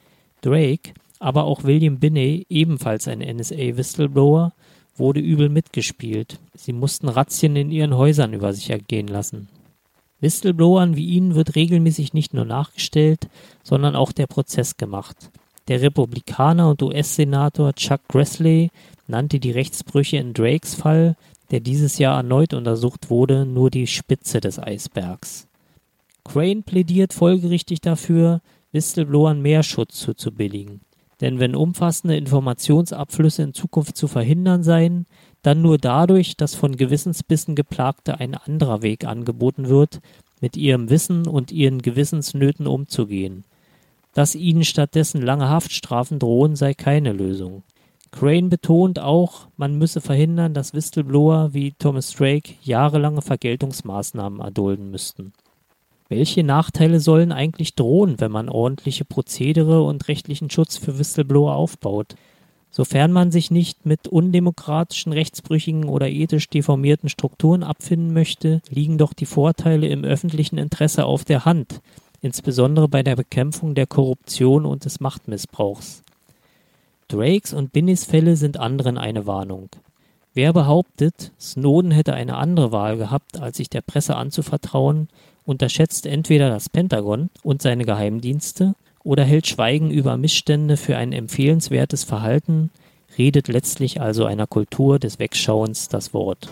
Drake, aber auch William Binney, ebenfalls ein N S A-Whistleblower, wurde übel mitgespielt. Sie mussten Razzien in ihren Häusern über sich ergehen lassen. Whistleblowern wie ihnen wird regelmäßig nicht nur nachgestellt, sondern auch der Prozess gemacht. Der Republikaner und U S-Senator Chuck Grassley nannte die Rechtsbrüche in Drakes Fall, der dieses Jahr erneut untersucht wurde, nur die Spitze des Eisbergs. Crane plädiert folgerichtig dafür, Whistleblowern mehr Schutz zuzubilligen. Denn wenn umfassende Informationsabflüsse in Zukunft zu verhindern seien, dann nur dadurch, dass von Gewissensbissen Geplagte ein anderer Weg angeboten wird, mit ihrem Wissen und ihren Gewissensnöten umzugehen. Dass ihnen stattdessen lange Haftstrafen drohen, sei keine Lösung. Crane betont auch, man müsse verhindern, dass Whistleblower wie Thomas Drake jahrelange Vergeltungsmaßnahmen erdulden müssten. Welche Nachteile sollen eigentlich drohen, wenn man ordentliche Prozedere und rechtlichen Schutz für Whistleblower aufbaut? Sofern man sich nicht mit undemokratischen, rechtsbrüchigen oder ethisch deformierten Strukturen abfinden möchte, liegen doch die Vorteile im öffentlichen Interesse auf der Hand, insbesondere bei der Bekämpfung der Korruption und des Machtmissbrauchs. Drakes und Binneys Fälle sind anderen eine Warnung. Wer behauptet, Snowden hätte eine andere Wahl gehabt, als sich der Presse anzuvertrauen, unterschätzt entweder das Pentagon und seine Geheimdienste oder hält Schweigen über Missstände für ein empfehlenswertes Verhalten, redet letztlich also einer Kultur des Wegschauens das Wort.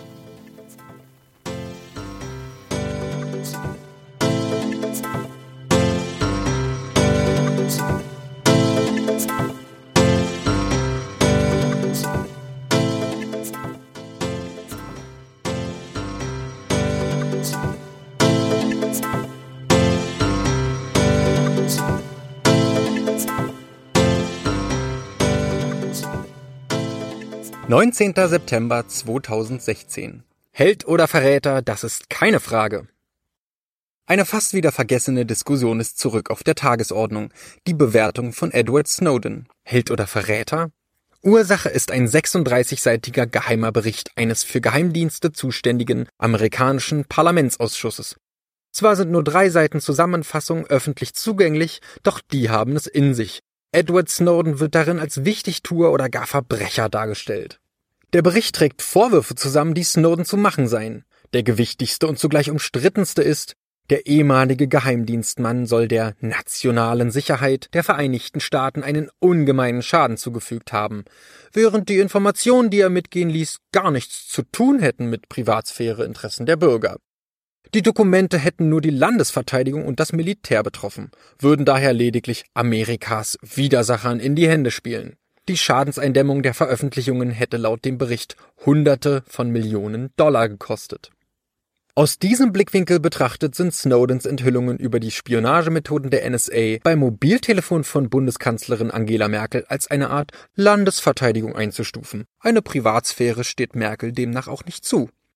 neunzehnter September zweitausendsechzehn. Held oder Verräter, das ist keine Frage. Eine fast wieder vergessene Diskussion ist zurück auf der Tagesordnung, die Bewertung von Edward Snowden. Held oder Verräter? Ursache ist ein sechsunddreißigseitiger geheimer Bericht eines für Geheimdienste zuständigen amerikanischen Parlamentsausschusses. Zwar sind nur drei Seiten Zusammenfassung öffentlich zugänglich, doch die haben es in sich. Edward Snowden wird darin als Wichtigtuer oder gar Verbrecher dargestellt. Der Bericht trägt Vorwürfe zusammen, die Snowden zu machen seien. Der gewichtigste und zugleich umstrittenste ist, der ehemalige Geheimdienstmann soll der nationalen Sicherheit der Vereinigten Staaten einen ungemeinen Schaden zugefügt haben, während die Informationen, die er mitgehen ließ, gar nichts zu tun hätten mit Privatsphäreinteressen der Bürger. Die Dokumente hätten nur die Landesverteidigung und das Militär betroffen, würden daher lediglich Amerikas Widersachern in die Hände spielen. Die Schadenseindämmung der Veröffentlichungen hätte laut dem Bericht Hunderte von Millionen Dollar gekostet. Aus diesem Blickwinkel betrachtet sind Snowdens Enthüllungen über die Spionagemethoden der N S A beim Mobiltelefon von Bundeskanzlerin Angela Merkel als eine Art Landesverteidigung einzustufen. Eine Privatsphäre steht Merkel demnach auch nicht zu.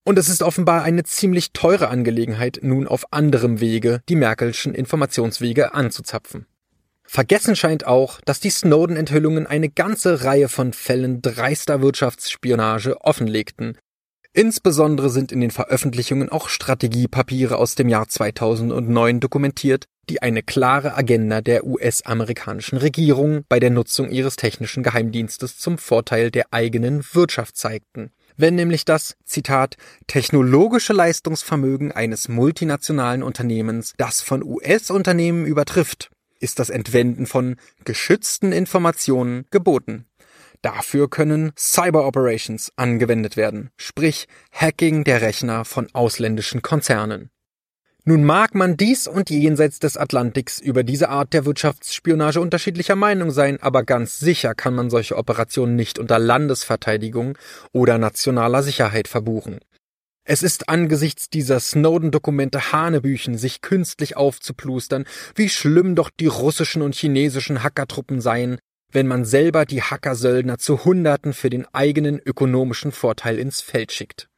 Und es ist offenbar eine ziemlich teure Angelegenheit, nun auf anderem Wege die Merkelschen Informationswege anzuzapfen. Vergessen scheint auch, dass die Snowden-Enthüllungen eine ganze Reihe von Fällen dreister Wirtschaftsspionage offenlegten. Insbesondere sind in den Veröffentlichungen auch Strategiepapiere aus dem Jahr zweitausendneun dokumentiert, die eine klare Agenda der U S-amerikanischen Regierung bei der Nutzung ihres technischen Geheimdienstes zum Vorteil der eigenen Wirtschaft zeigten. Wenn nämlich das, Zitat, technologische Leistungsvermögen eines multinationalen Unternehmens das von U S-Unternehmen übertrifft, ist das Entwenden von geschützten Informationen geboten. Dafür können Cyber Operations angewendet werden, sprich Hacking der Rechner von ausländischen Konzernen. Nun mag man dies und jenseits des Atlantiks über diese Art der Wirtschaftsspionage unterschiedlicher Meinung sein, aber ganz sicher kann man solche Operationen nicht unter Landesverteidigung oder nationaler Sicherheit verbuchen. Es ist angesichts dieser Snowden-Dokumente Hanebüchen, sich künstlich aufzuplustern, wie schlimm doch die russischen und chinesischen Hackertruppen seien, wenn man selber die Hackersöldner zu Hunderten für den eigenen ökonomischen Vorteil ins Feld schickt.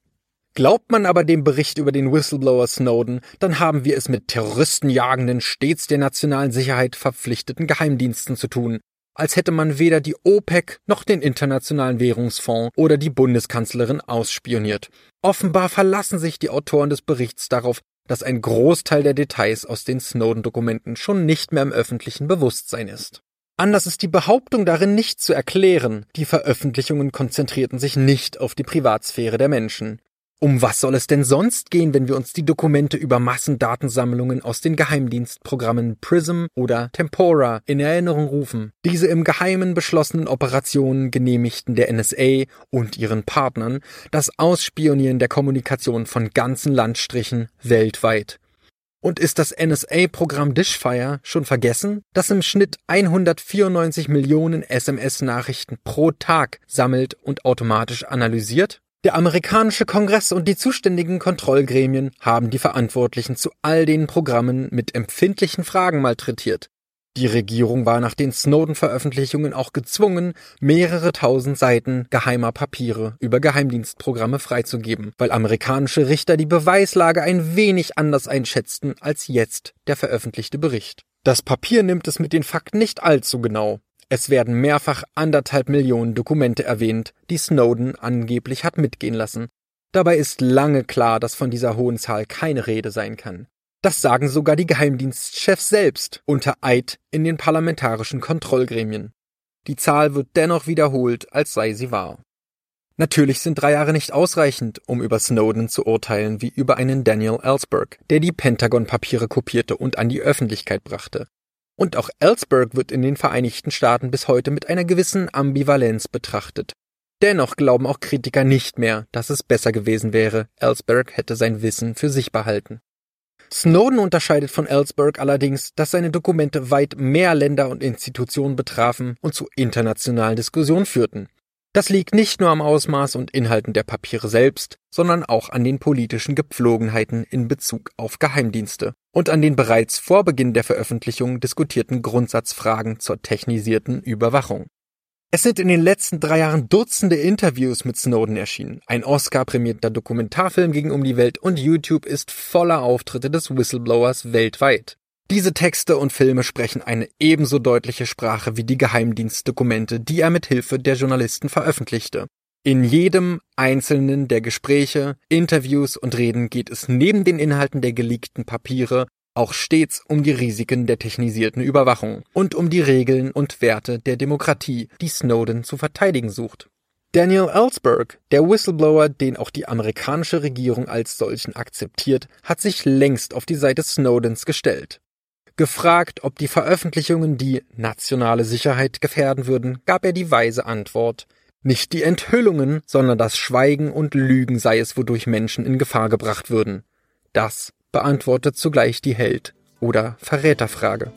Glaubt man aber dem Bericht über den Whistleblower Snowden, dann haben wir es mit terroristenjagenden, stets der nationalen Sicherheit verpflichteten Geheimdiensten zu tun, als hätte man weder die OPEC noch den Internationalen Währungsfonds oder die Bundeskanzlerin ausspioniert. Offenbar verlassen sich die Autoren des Berichts darauf, dass ein Großteil der Details aus den Snowden-Dokumenten schon nicht mehr im öffentlichen Bewusstsein ist. Anders ist die Behauptung darin nicht zu erklären, die Veröffentlichungen konzentrierten sich nicht auf die Privatsphäre der Menschen. Um was soll es denn sonst gehen, wenn wir uns die Dokumente über Massendatensammlungen aus den Geheimdienstprogrammen PRISM oder Tempora in Erinnerung rufen? Diese im Geheimen beschlossenen Operationen genehmigten der N S A und ihren Partnern das Ausspionieren der Kommunikation von ganzen Landstrichen weltweit. Und ist das N S A-Programm Dishfire schon vergessen, das im Schnitt hundertvierundneunzig Millionen S M S-Nachrichten pro Tag sammelt und automatisch analysiert? Der amerikanische Kongress und die zuständigen Kontrollgremien haben die Verantwortlichen zu all den Programmen mit empfindlichen Fragen malträtiert. Die Regierung war nach den Snowden-Veröffentlichungen auch gezwungen, mehrere tausend Seiten geheimer Papiere über Geheimdienstprogramme freizugeben, weil amerikanische Richter die Beweislage ein wenig anders einschätzten als jetzt der veröffentlichte Bericht. Das Papier nimmt es mit den Fakten nicht allzu genau. Es werden mehrfach anderthalb Millionen Dokumente erwähnt, die Snowden angeblich hat mitgehen lassen. Dabei ist lange klar, dass von dieser hohen Zahl keine Rede sein kann. Das sagen sogar die Geheimdienstchefs selbst unter Eid in den parlamentarischen Kontrollgremien. Die Zahl wird dennoch wiederholt, als sei sie wahr. Natürlich sind drei Jahre nicht ausreichend, um über Snowden zu urteilen wie über einen Daniel Ellsberg, der die Pentagon-Papiere kopierte und an die Öffentlichkeit brachte. Und auch Ellsberg wird in den Vereinigten Staaten bis heute mit einer gewissen Ambivalenz betrachtet. Dennoch glauben auch Kritiker nicht mehr, dass es besser gewesen wäre, Ellsberg hätte sein Wissen für sich behalten. Snowden unterscheidet von Ellsberg allerdings, dass seine Dokumente weit mehr Länder und Institutionen betrafen und zu internationalen Diskussionen führten. Das liegt nicht nur am Ausmaß und Inhalten der Papiere selbst, sondern auch an den politischen Gepflogenheiten in Bezug auf Geheimdienste und an den bereits vor Beginn der Veröffentlichung diskutierten Grundsatzfragen zur technisierten Überwachung. Es sind in den letzten drei Jahren Dutzende Interviews mit Snowden erschienen. Ein Oscar-prämierter Dokumentarfilm ging um die Welt und YouTube ist voller Auftritte des Whistleblowers weltweit. Diese Texte und Filme sprechen eine ebenso deutliche Sprache wie die Geheimdienstdokumente, die er mit Hilfe der Journalisten veröffentlichte. In jedem einzelnen der Gespräche, Interviews und Reden geht es neben den Inhalten der geleakten Papiere auch stets um die Risiken der technisierten Überwachung und um die Regeln und Werte der Demokratie, die Snowden zu verteidigen sucht. Daniel Ellsberg, der Whistleblower, den auch die amerikanische Regierung als solchen akzeptiert, hat sich längst auf die Seite Snowdens gestellt. Gefragt, ob die Veröffentlichungen die nationale Sicherheit gefährden würden, gab er die weise Antwort: Nicht die Enthüllungen, sondern das Schweigen und Lügen sei es, wodurch Menschen in Gefahr gebracht würden. Das beantwortet zugleich die Held- oder Verräterfrage.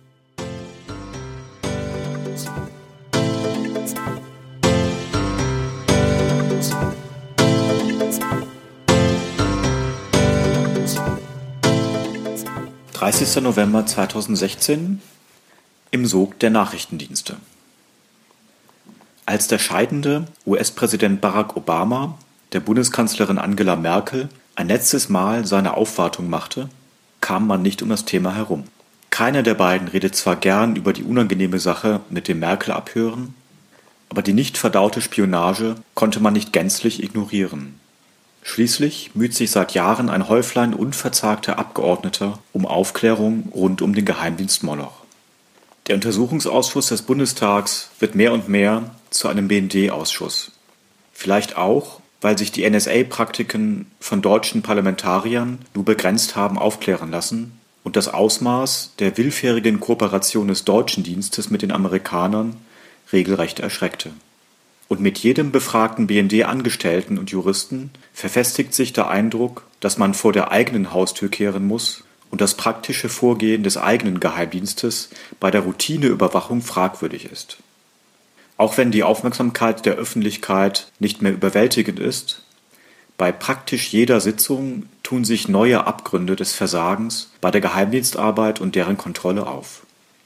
dreißigster November zweitausendsechzehn im Sog der Nachrichtendienste. Als der scheidende U S-Präsident Barack Obama der Bundeskanzlerin Angela Merkel ein letztes Mal seine Aufwartung machte, kam man nicht um das Thema herum. Keiner der beiden redet zwar gern über die unangenehme Sache mit dem Merkel-Abhören, aber die nicht verdaute Spionage konnte man nicht gänzlich ignorieren. Schließlich müht sich seit Jahren ein Häuflein unverzagter Abgeordneter um Aufklärung rund um den Geheimdienst Moloch. Der Untersuchungsausschuss des Bundestags wird mehr und mehr zu einem B N D-Ausschuss. Vielleicht auch, weil sich die N S A-Praktiken von deutschen Parlamentariern nur begrenzt haben aufklären lassen und das Ausmaß der willfährigen Kooperation des deutschen Dienstes mit den Amerikanern regelrecht erschreckte. Und mit jedem befragten B N D-Angestellten und Juristen verfestigt sich der Eindruck, dass man vor der eigenen Haustür kehren muss und das praktische Vorgehen des eigenen Geheimdienstes bei der Routineüberwachung fragwürdig ist. Auch wenn die Aufmerksamkeit der Öffentlichkeit nicht mehr überwältigend ist, bei praktisch jeder Sitzung tun sich neue Abgründe des Versagens bei der Geheimdienstarbeit und deren Kontrolle auf.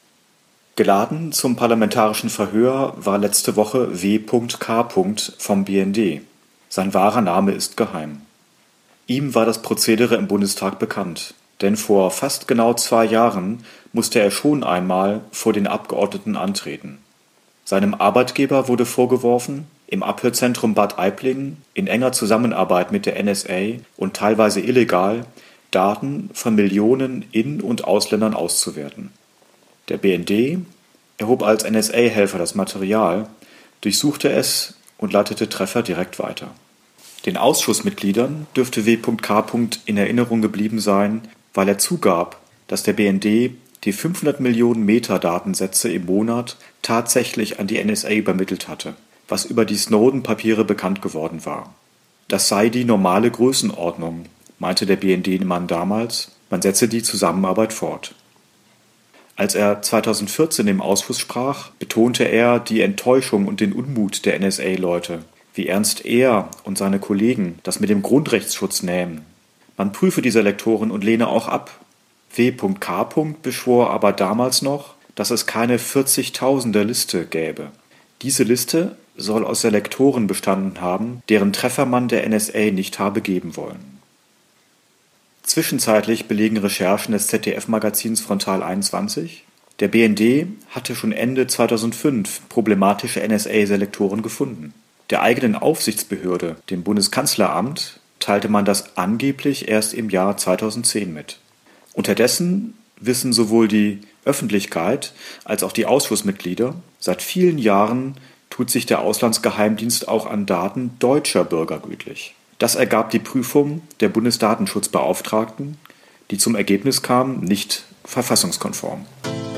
Geladen zum parlamentarischen Verhör war letzte Woche W K vom B N D. Sein wahrer Name ist geheim. Ihm war das Prozedere im Bundestag bekannt, denn vor fast genau zwei Jahren musste er schon einmal vor den Abgeordneten antreten. Seinem Arbeitgeber wurde vorgeworfen, im Abhörzentrum Bad Aibling in enger Zusammenarbeit mit der N S A und teilweise illegal Daten von Millionen In- und Ausländern auszuwerten. Der B N D erhob als N S A-Helfer das Material, durchsuchte es und leitete Treffer direkt weiter. Den Ausschussmitgliedern dürfte W K in Erinnerung geblieben sein, weil er zugab, dass der B N D die fünfhundert Millionen Metadatensätze im Monat tatsächlich an die N S A übermittelt hatte, was über die Snowden-Papiere bekannt geworden war. Das sei die normale Größenordnung, meinte der B N D-Mann damals, man setze die Zusammenarbeit fort. Als er zweitausendvierzehn im Ausschuss sprach, betonte er die Enttäuschung und den Unmut der N S A-Leute, wie ernst er und seine Kollegen das mit dem Grundrechtsschutz nähmen. Man prüfe die Selektoren und lehne auch ab. W K beschwor aber damals noch, dass es keine vierzigtausender Liste gäbe. Diese Liste soll aus Selektoren bestanden haben, deren Treffer man der N S A nicht habe geben wollen. Zwischenzeitlich belegen Recherchen des Z D F-Magazins Frontal einundzwanzig, der B N D hatte schon Ende zweitausendfünf problematische N S A-Selektoren gefunden. Der eigenen Aufsichtsbehörde, dem Bundeskanzleramt, teilte man das angeblich erst im Jahr zweitausendzehn mit. Unterdessen wissen sowohl die Öffentlichkeit als auch die Ausschussmitglieder, seit vielen Jahren tut sich der Auslandsgeheimdienst auch an Daten deutscher Bürger gütlich. Das ergab die Prüfung der Bundesdatenschutzbeauftragten, die zum Ergebnis kam, nicht verfassungskonform.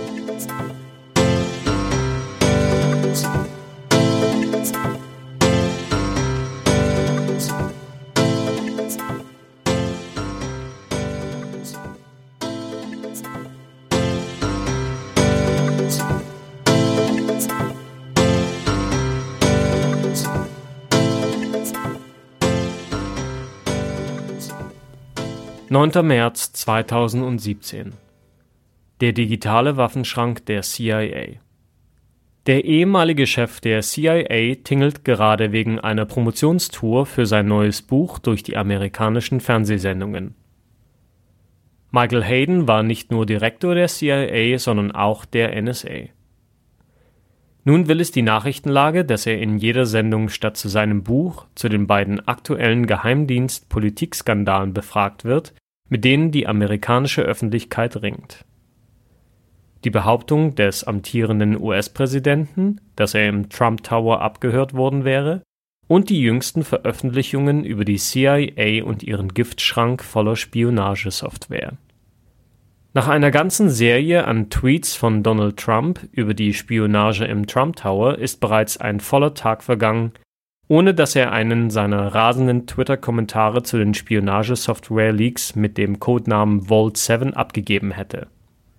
neunter März zweitausendsiebzehn. Der digitale Waffenschrank der C I A. Der ehemalige Chef der C I A tingelt gerade wegen einer Promotionstour für sein neues Buch durch die amerikanischen Fernsehsendungen. Michael Hayden war nicht nur Direktor der C I A, sondern auch der N S A. Nun will es die Nachrichtenlage, dass er in jeder Sendung statt zu seinem Buch zu den beiden aktuellen Geheimdienst-Politikskandalen befragt wird, mit denen die amerikanische Öffentlichkeit ringt. Die Behauptung des amtierenden U S-Präsidenten, dass er im Trump Tower abgehört worden wäre, und die jüngsten Veröffentlichungen über die C I A und ihren Giftschrank voller Spionagesoftware. Nach einer ganzen Serie an Tweets von Donald Trump über die Spionage im Trump Tower ist bereits ein voller Tag vergangen, ohne dass er einen seiner rasenden Twitter-Kommentare zu den Spionagesoftware-Leaks mit dem Codenamen Vault sieben abgegeben hätte.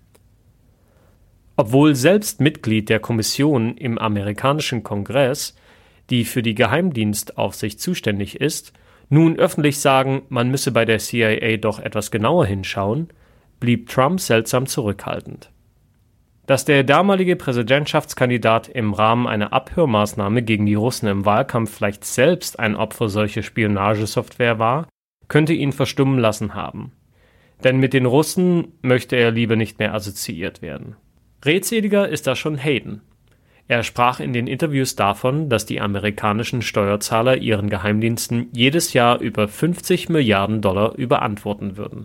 Obwohl selbst Mitglied der Kommission im amerikanischen Kongress, die für die Geheimdienstaufsicht zuständig ist, nun öffentlich sagen, man müsse bei der C I A doch etwas genauer hinschauen, blieb Trump seltsam zurückhaltend. Dass der damalige Präsidentschaftskandidat im Rahmen einer Abhörmaßnahme gegen die Russen im Wahlkampf vielleicht selbst ein Opfer solcher Spionagesoftware war, könnte ihn verstummen lassen haben. Denn mit den Russen möchte er lieber nicht mehr assoziiert werden. Redseliger ist das schon Hayden. Er sprach in den Interviews davon, dass die amerikanischen Steuerzahler ihren Geheimdiensten jedes Jahr über fünfzig Milliarden Dollar überantworten würden.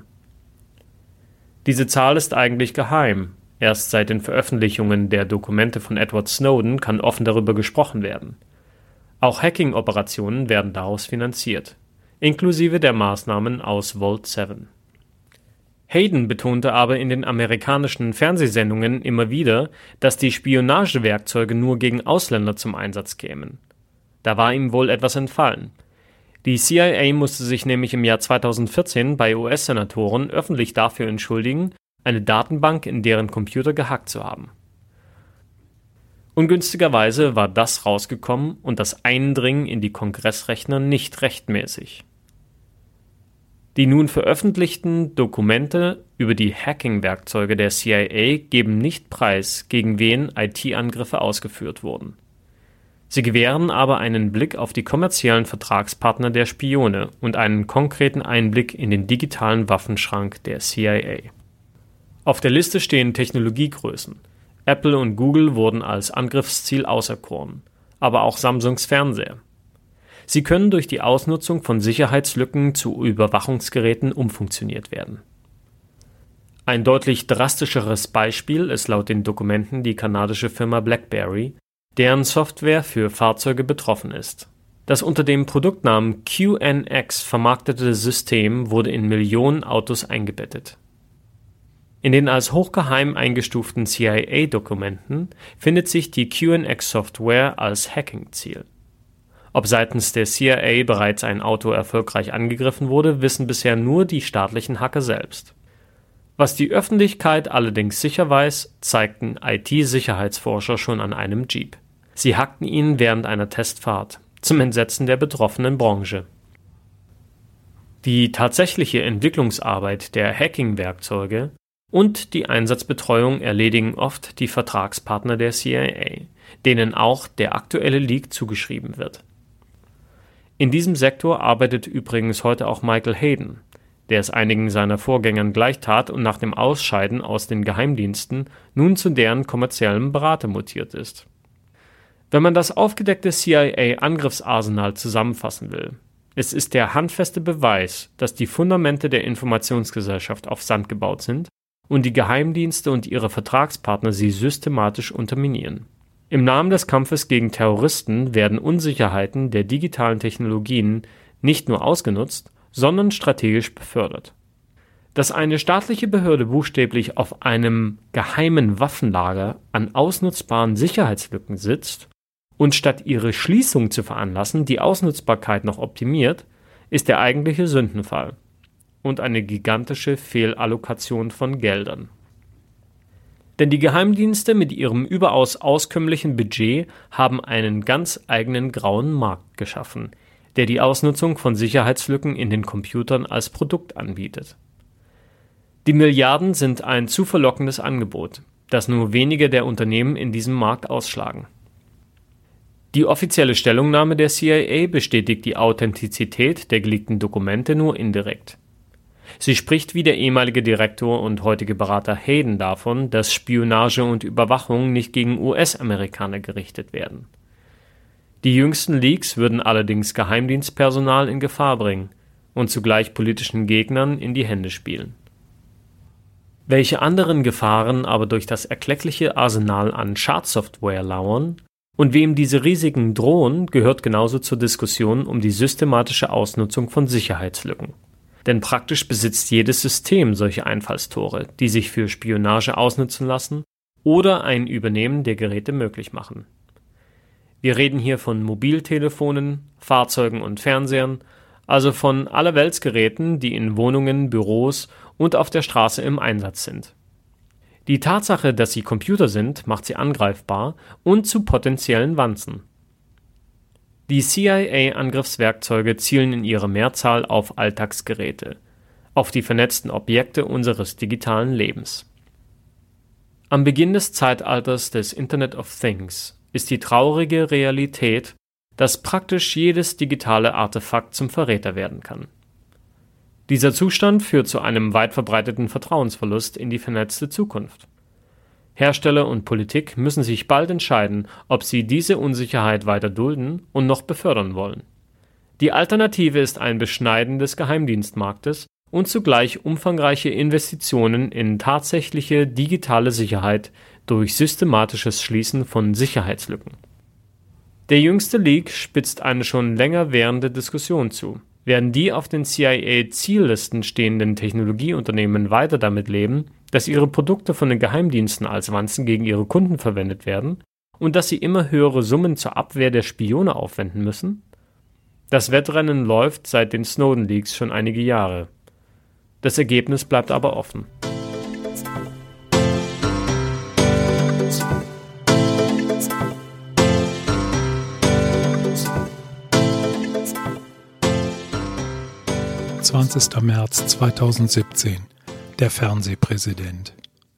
Diese Zahl ist eigentlich geheim. Erst seit den Veröffentlichungen der Dokumente von Edward Snowden kann offen darüber gesprochen werden. Auch Hacking-Operationen werden daraus finanziert, inklusive der Maßnahmen aus Vault sieben. Hayden betonte aber in den amerikanischen Fernsehsendungen immer wieder, dass die Spionagewerkzeuge nur gegen Ausländer zum Einsatz kämen. Da war ihm wohl etwas entfallen. Die C I A musste sich nämlich im Jahr zweitausendvierzehn bei U S-Senatoren öffentlich dafür entschuldigen, eine Datenbank in deren Computer gehackt zu haben. Ungünstigerweise war das rausgekommen und das Eindringen in die Kongressrechner nicht rechtmäßig. Die nun veröffentlichten Dokumente über die Hacking-Werkzeuge der C I A geben nicht preis, gegen wen I T-Angriffe ausgeführt wurden. Sie gewähren aber einen Blick auf die kommerziellen Vertragspartner der Spione und einen konkreten Einblick in den digitalen Waffenschrank der C I A. Auf der Liste stehen Technologiegrößen. Apple und Google wurden als Angriffsziel auserkoren, aber auch Samsungs Fernseher. Sie können durch die Ausnutzung von Sicherheitslücken zu Überwachungsgeräten umfunktioniert werden. Ein deutlich drastischeres Beispiel ist laut den Dokumenten die kanadische Firma BlackBerry, deren Software für Fahrzeuge betroffen ist. Das unter dem Produktnamen Q N X vermarktete System wurde in Millionen Autos eingebettet. In den als hochgeheim eingestuften C I A-Dokumenten findet sich die Q N X-Software als Hacking-Ziel. Ob seitens der C I A bereits ein Auto erfolgreich angegriffen wurde, wissen bisher nur die staatlichen Hacker selbst. Was die Öffentlichkeit allerdings sicher weiß, zeigten I T-Sicherheitsforscher schon an einem Jeep. Sie hackten ihn während einer Testfahrt, zum Entsetzen der betroffenen Branche. Die tatsächliche Entwicklungsarbeit der Hacking-Werkzeuge und die Einsatzbetreuung erledigen oft die Vertragspartner der C I A, denen auch der aktuelle Leak zugeschrieben wird. In diesem Sektor arbeitet übrigens heute auch Michael Hayden, der es einigen seiner Vorgängern gleichtat und nach dem Ausscheiden aus den Geheimdiensten nun zu deren kommerziellem Berater mutiert ist. Wenn man das aufgedeckte C I A-Angriffsarsenal zusammenfassen will, es ist der handfeste Beweis, dass die Fundamente der Informationsgesellschaft auf Sand gebaut sind und die Geheimdienste und ihre Vertragspartner sie systematisch unterminieren. Im Namen des Kampfes gegen Terroristen werden Unsicherheiten der digitalen Technologien nicht nur ausgenutzt, sondern strategisch befördert. Dass eine staatliche Behörde buchstäblich auf einem geheimen Waffenlager an ausnutzbaren Sicherheitslücken sitzt und statt ihre Schließung zu veranlassen, die Ausnutzbarkeit noch optimiert, ist der eigentliche Sündenfall und eine gigantische Fehlallokation von Geldern. Denn die Geheimdienste mit ihrem überaus auskömmlichen Budget haben einen ganz eigenen grauen Markt geschaffen, der die Ausnutzung von Sicherheitslücken in den Computern als Produkt anbietet. Die Milliarden sind ein zu verlockendes Angebot, das nur wenige der Unternehmen in diesem Markt ausschlagen. Die offizielle Stellungnahme der C I A bestätigt die Authentizität der geleakten Dokumente nur indirekt. Sie spricht wie der ehemalige Direktor und heutige Berater Hayden davon, dass Spionage und Überwachung nicht gegen U S-Amerikaner gerichtet werden. Die jüngsten Leaks würden allerdings Geheimdienstpersonal in Gefahr bringen und zugleich politischen Gegnern in die Hände spielen. Welche anderen Gefahren aber durch das erkleckliche Arsenal an Schadsoftware lauern und wem diese Risiken drohen, gehört genauso zur Diskussion um die systematische Ausnutzung von Sicherheitslücken. Denn praktisch besitzt jedes System solche Einfallstore, die sich für Spionage ausnutzen lassen oder ein Übernehmen der Geräte möglich machen. Wir reden hier von Mobiltelefonen, Fahrzeugen und Fernsehern, also von allerweltsgeräten, die in Wohnungen, Büros und auf der Straße im Einsatz sind. Die Tatsache, dass sie Computer sind, macht sie angreifbar und zu potenziellen Wanzen. Die C I A-Angriffswerkzeuge zielen in ihrer Mehrzahl auf Alltagsgeräte, auf die vernetzten Objekte unseres digitalen Lebens. Am Beginn des Zeitalters des Internet of Things ist die traurige Realität, dass praktisch jedes digitale Artefakt zum Verräter werden kann. Dieser Zustand führt zu einem weit verbreiteten Vertrauensverlust in die vernetzte Zukunft. Hersteller und Politik müssen sich bald entscheiden, ob sie diese Unsicherheit weiter dulden und noch befördern wollen. Die Alternative ist ein Beschneiden des Geheimdienstmarktes und zugleich umfangreiche Investitionen in tatsächliche digitale Sicherheit durch systematisches Schließen von Sicherheitslücken. Der jüngste Leak spitzt eine schon länger währende Diskussion zu. Werden die auf den C I A-Ziellisten stehenden Technologieunternehmen weiter damit leben, dass ihre Produkte von den Geheimdiensten als Wanzen gegen ihre Kunden verwendet werden und dass sie immer höhere Summen zur Abwehr der Spione aufwenden müssen? Das Wettrennen läuft seit den Snowden-Leaks schon einige Jahre. Das Ergebnis bleibt aber offen. zwanzigster März zweitausendsiebzehn. Der Fernsehpräsident.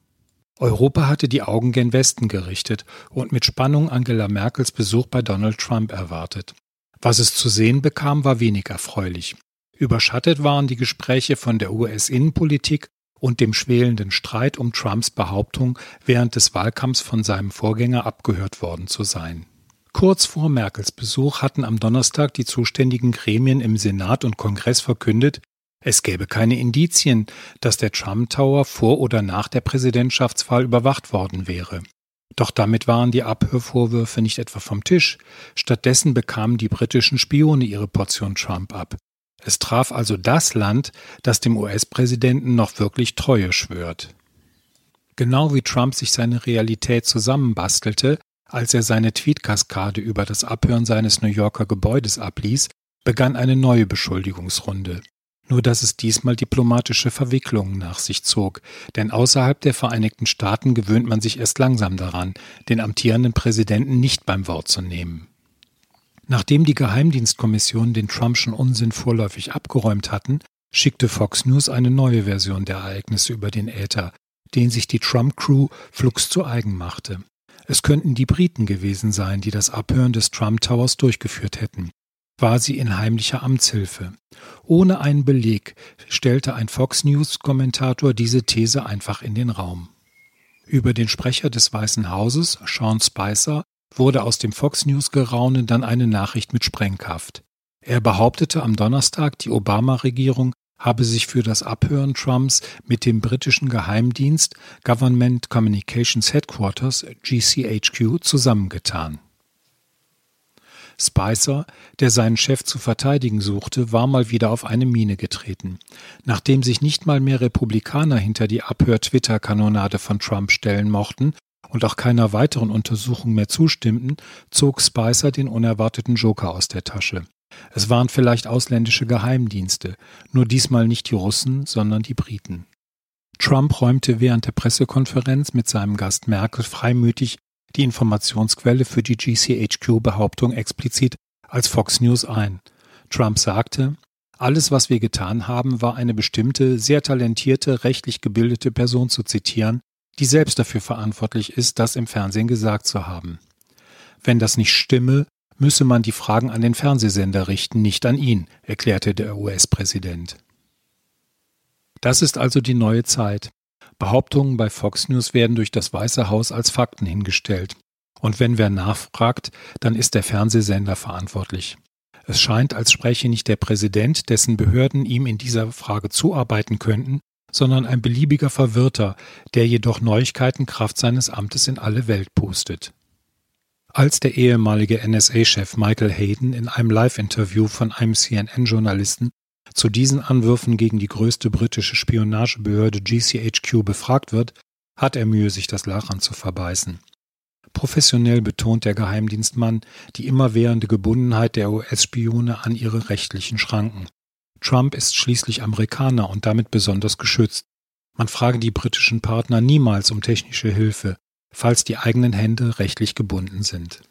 Europa hatte die Augen gen Westen gerichtet und mit Spannung Angela Merkels Besuch bei Donald Trump erwartet. Was es zu sehen bekam, war wenig erfreulich. Überschattet waren die Gespräche von der U S-Innenpolitik und dem schwelenden Streit um Trumps Behauptung, während des Wahlkampfs von seinem Vorgänger abgehört worden zu sein. Kurz vor Merkels Besuch hatten am Donnerstag die zuständigen Gremien im Senat und Kongress verkündet, es gäbe keine Indizien, dass der Trump Tower vor oder nach der Präsidentschaftswahl überwacht worden wäre. Doch damit waren die Abhörvorwürfe nicht etwa vom Tisch. Stattdessen bekamen die britischen Spione ihre Portion Trump ab. Es traf also das Land, das dem U S-Präsidenten noch wirklich Treue schwört. Genau wie Trump sich seine Realität zusammenbastelte, als er seine Tweetkaskade über das Abhören seines New Yorker Gebäudes abließ, begann eine neue Beschuldigungsrunde. Nur dass es diesmal diplomatische Verwicklungen nach sich zog, denn außerhalb der Vereinigten Staaten gewöhnt man sich erst langsam daran, den amtierenden Präsidenten nicht beim Wort zu nehmen. Nachdem die Geheimdienstkommission den Trumpschen Unsinn vorläufig abgeräumt hatten, schickte Fox News eine neue Version der Ereignisse über den Äther, den sich die Trump-Crew flugs zu eigen machte. Es könnten die Briten gewesen sein, die das Abhören des Trump Towers durchgeführt hätten. War sie in heimlicher Amtshilfe. Ohne einen Beleg stellte ein Fox News-Kommentator diese These einfach in den Raum. Über den Sprecher des Weißen Hauses, Sean Spicer, wurde aus dem Fox News-Geraune dann eine Nachricht mit Sprengkraft. Er behauptete am Donnerstag, die Obama-Regierung habe sich für das Abhören Trumps mit dem britischen Geheimdienst Government Communications Headquarters G C H Q zusammengetan. Spicer, der seinen Chef zu verteidigen suchte, war mal wieder auf eine Mine getreten. Nachdem sich nicht mal mehr Republikaner hinter die Abhör-Twitter-Kanonade von Trump stellen mochten und auch keiner weiteren Untersuchung mehr zustimmten, zog Spicer den unerwarteten Joker aus der Tasche. Es waren vielleicht ausländische Geheimdienste, nur diesmal nicht die Russen, sondern die Briten. Trump räumte während der Pressekonferenz mit seinem Gast Merkel freimütig die Informationsquelle für die G C H Q-Behauptung explizit als Fox News ein. Trump sagte, alles, was wir getan haben, war eine bestimmte, sehr talentierte, rechtlich gebildete Person zu zitieren, die selbst dafür verantwortlich ist, das im Fernsehen gesagt zu haben. Wenn das nicht stimme, müsse man die Fragen an den Fernsehsender richten, nicht an ihn, erklärte der U S-Präsident. Das ist also die neue Zeit. Behauptungen bei Fox News werden durch das Weiße Haus als Fakten hingestellt. Und wenn wer nachfragt, dann ist der Fernsehsender verantwortlich. Es scheint, als spräche nicht der Präsident, dessen Behörden ihm in dieser Frage zuarbeiten könnten, sondern ein beliebiger Verwirrter, der jedoch Neuigkeiten Kraft seines Amtes in alle Welt pustet. Als der ehemalige N S A-Chef Michael Hayden in einem Live-Interview von einem C N N-Journalisten zu diesen Anwürfen gegen die größte britische Spionagebehörde G C H Q befragt wird, hat er Mühe, sich das Lachen zu verbeißen. Professionell betont der Geheimdienstmann die immerwährende Gebundenheit der U S-Spione an ihre rechtlichen Schranken. Trump ist schließlich Amerikaner und damit besonders geschützt. Man frage die britischen Partner niemals um technische Hilfe, falls die eigenen Hände rechtlich gebunden sind.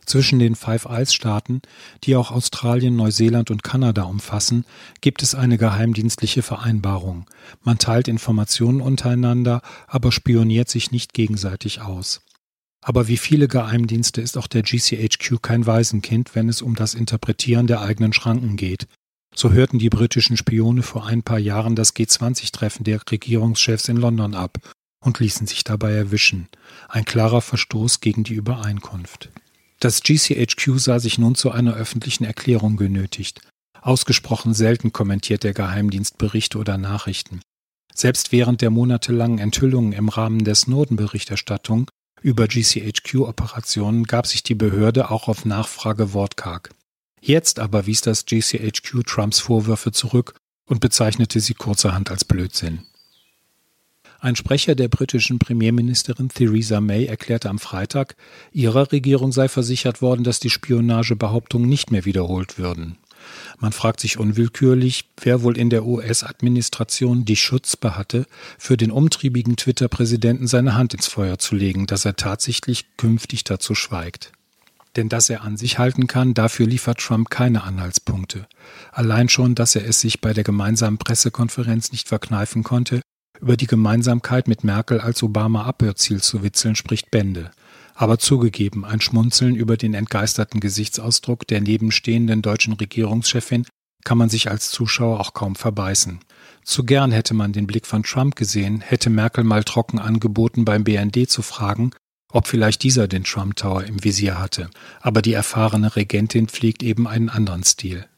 Zwischen den Five Eyes-Staaten, die auch Australien, Neuseeland und Kanada umfassen, gibt es eine geheimdienstliche Vereinbarung. Man teilt Informationen untereinander, aber spioniert sich nicht gegenseitig aus. Aber wie viele Geheimdienste ist auch der G C H Q kein Waisenkind, wenn es um das Interpretieren der eigenen Schranken geht. So hörten die britischen Spione vor ein paar Jahren das G zwanzig Treffen der Regierungschefs in London ab und ließen sich dabei erwischen. Ein klarer Verstoß gegen die Übereinkunft. Das G C H Q sah sich nun zu einer öffentlichen Erklärung genötigt. Ausgesprochen selten kommentiert der Geheimdienst Berichte oder Nachrichten. Selbst während der monatelangen Enthüllungen im Rahmen der Snowden-Berichterstattung über G C H Q-Operationen gab sich die Behörde auch auf Nachfrage wortkarg. Jetzt aber wies das G C H Q Trumps Vorwürfe zurück und bezeichnete sie kurzerhand als Blödsinn. Ein Sprecher der britischen Premierministerin Theresa May erklärte am Freitag, ihrer Regierung sei versichert worden, dass die Spionagebehauptungen nicht mehr wiederholt würden. Man fragt sich unwillkürlich, wer wohl in der U S-Administration die Chutzpe hatte, für den umtriebigen Twitter-Präsidenten seine Hand ins Feuer zu legen, dass er tatsächlich künftig dazu schweigt. Denn dass er an sich halten kann, dafür liefert Trump keine Anhaltspunkte. Allein schon, dass er es sich bei der gemeinsamen Pressekonferenz nicht verkneifen konnte, über die Gemeinsamkeit mit Merkel als Obama-Abhörziel zu witzeln, spricht Bände. Aber zugegeben, ein Schmunzeln über den entgeisterten Gesichtsausdruck der nebenstehenden deutschen Regierungschefin kann man sich als Zuschauer auch kaum verbeißen. Zu gern hätte man den Blick von Trump gesehen, hätte Merkel mal trocken angeboten, beim B N D zu fragen, ob vielleicht dieser den Trump Tower im Visier hatte. Aber die erfahrene Regentin pflegt eben einen anderen Stil.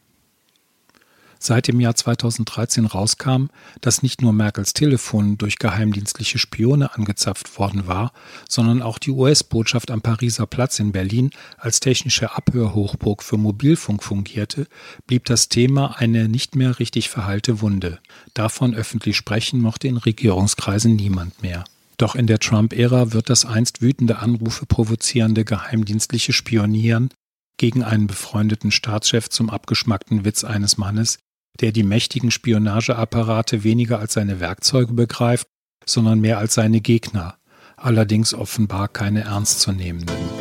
Seit dem Jahr zweitausenddreizehn rauskam, dass nicht nur Merkels Telefon durch geheimdienstliche Spione angezapft worden war, sondern auch die U S-Botschaft am Pariser Platz in Berlin als technische Abhörhochburg für Mobilfunk fungierte, blieb das Thema eine nicht mehr richtig verheilte Wunde. Davon öffentlich sprechen mochte in Regierungskreisen niemand mehr. Doch in der Trump-Ära wird das einst wütende Anrufe provozierende geheimdienstliche Spionieren gegen einen befreundeten Staatschef zum abgeschmackten Witz eines Mannes, der die mächtigen Spionageapparate weniger als seine Werkzeuge begreift, sondern mehr als seine Gegner, allerdings offenbar keine ernstzunehmenden.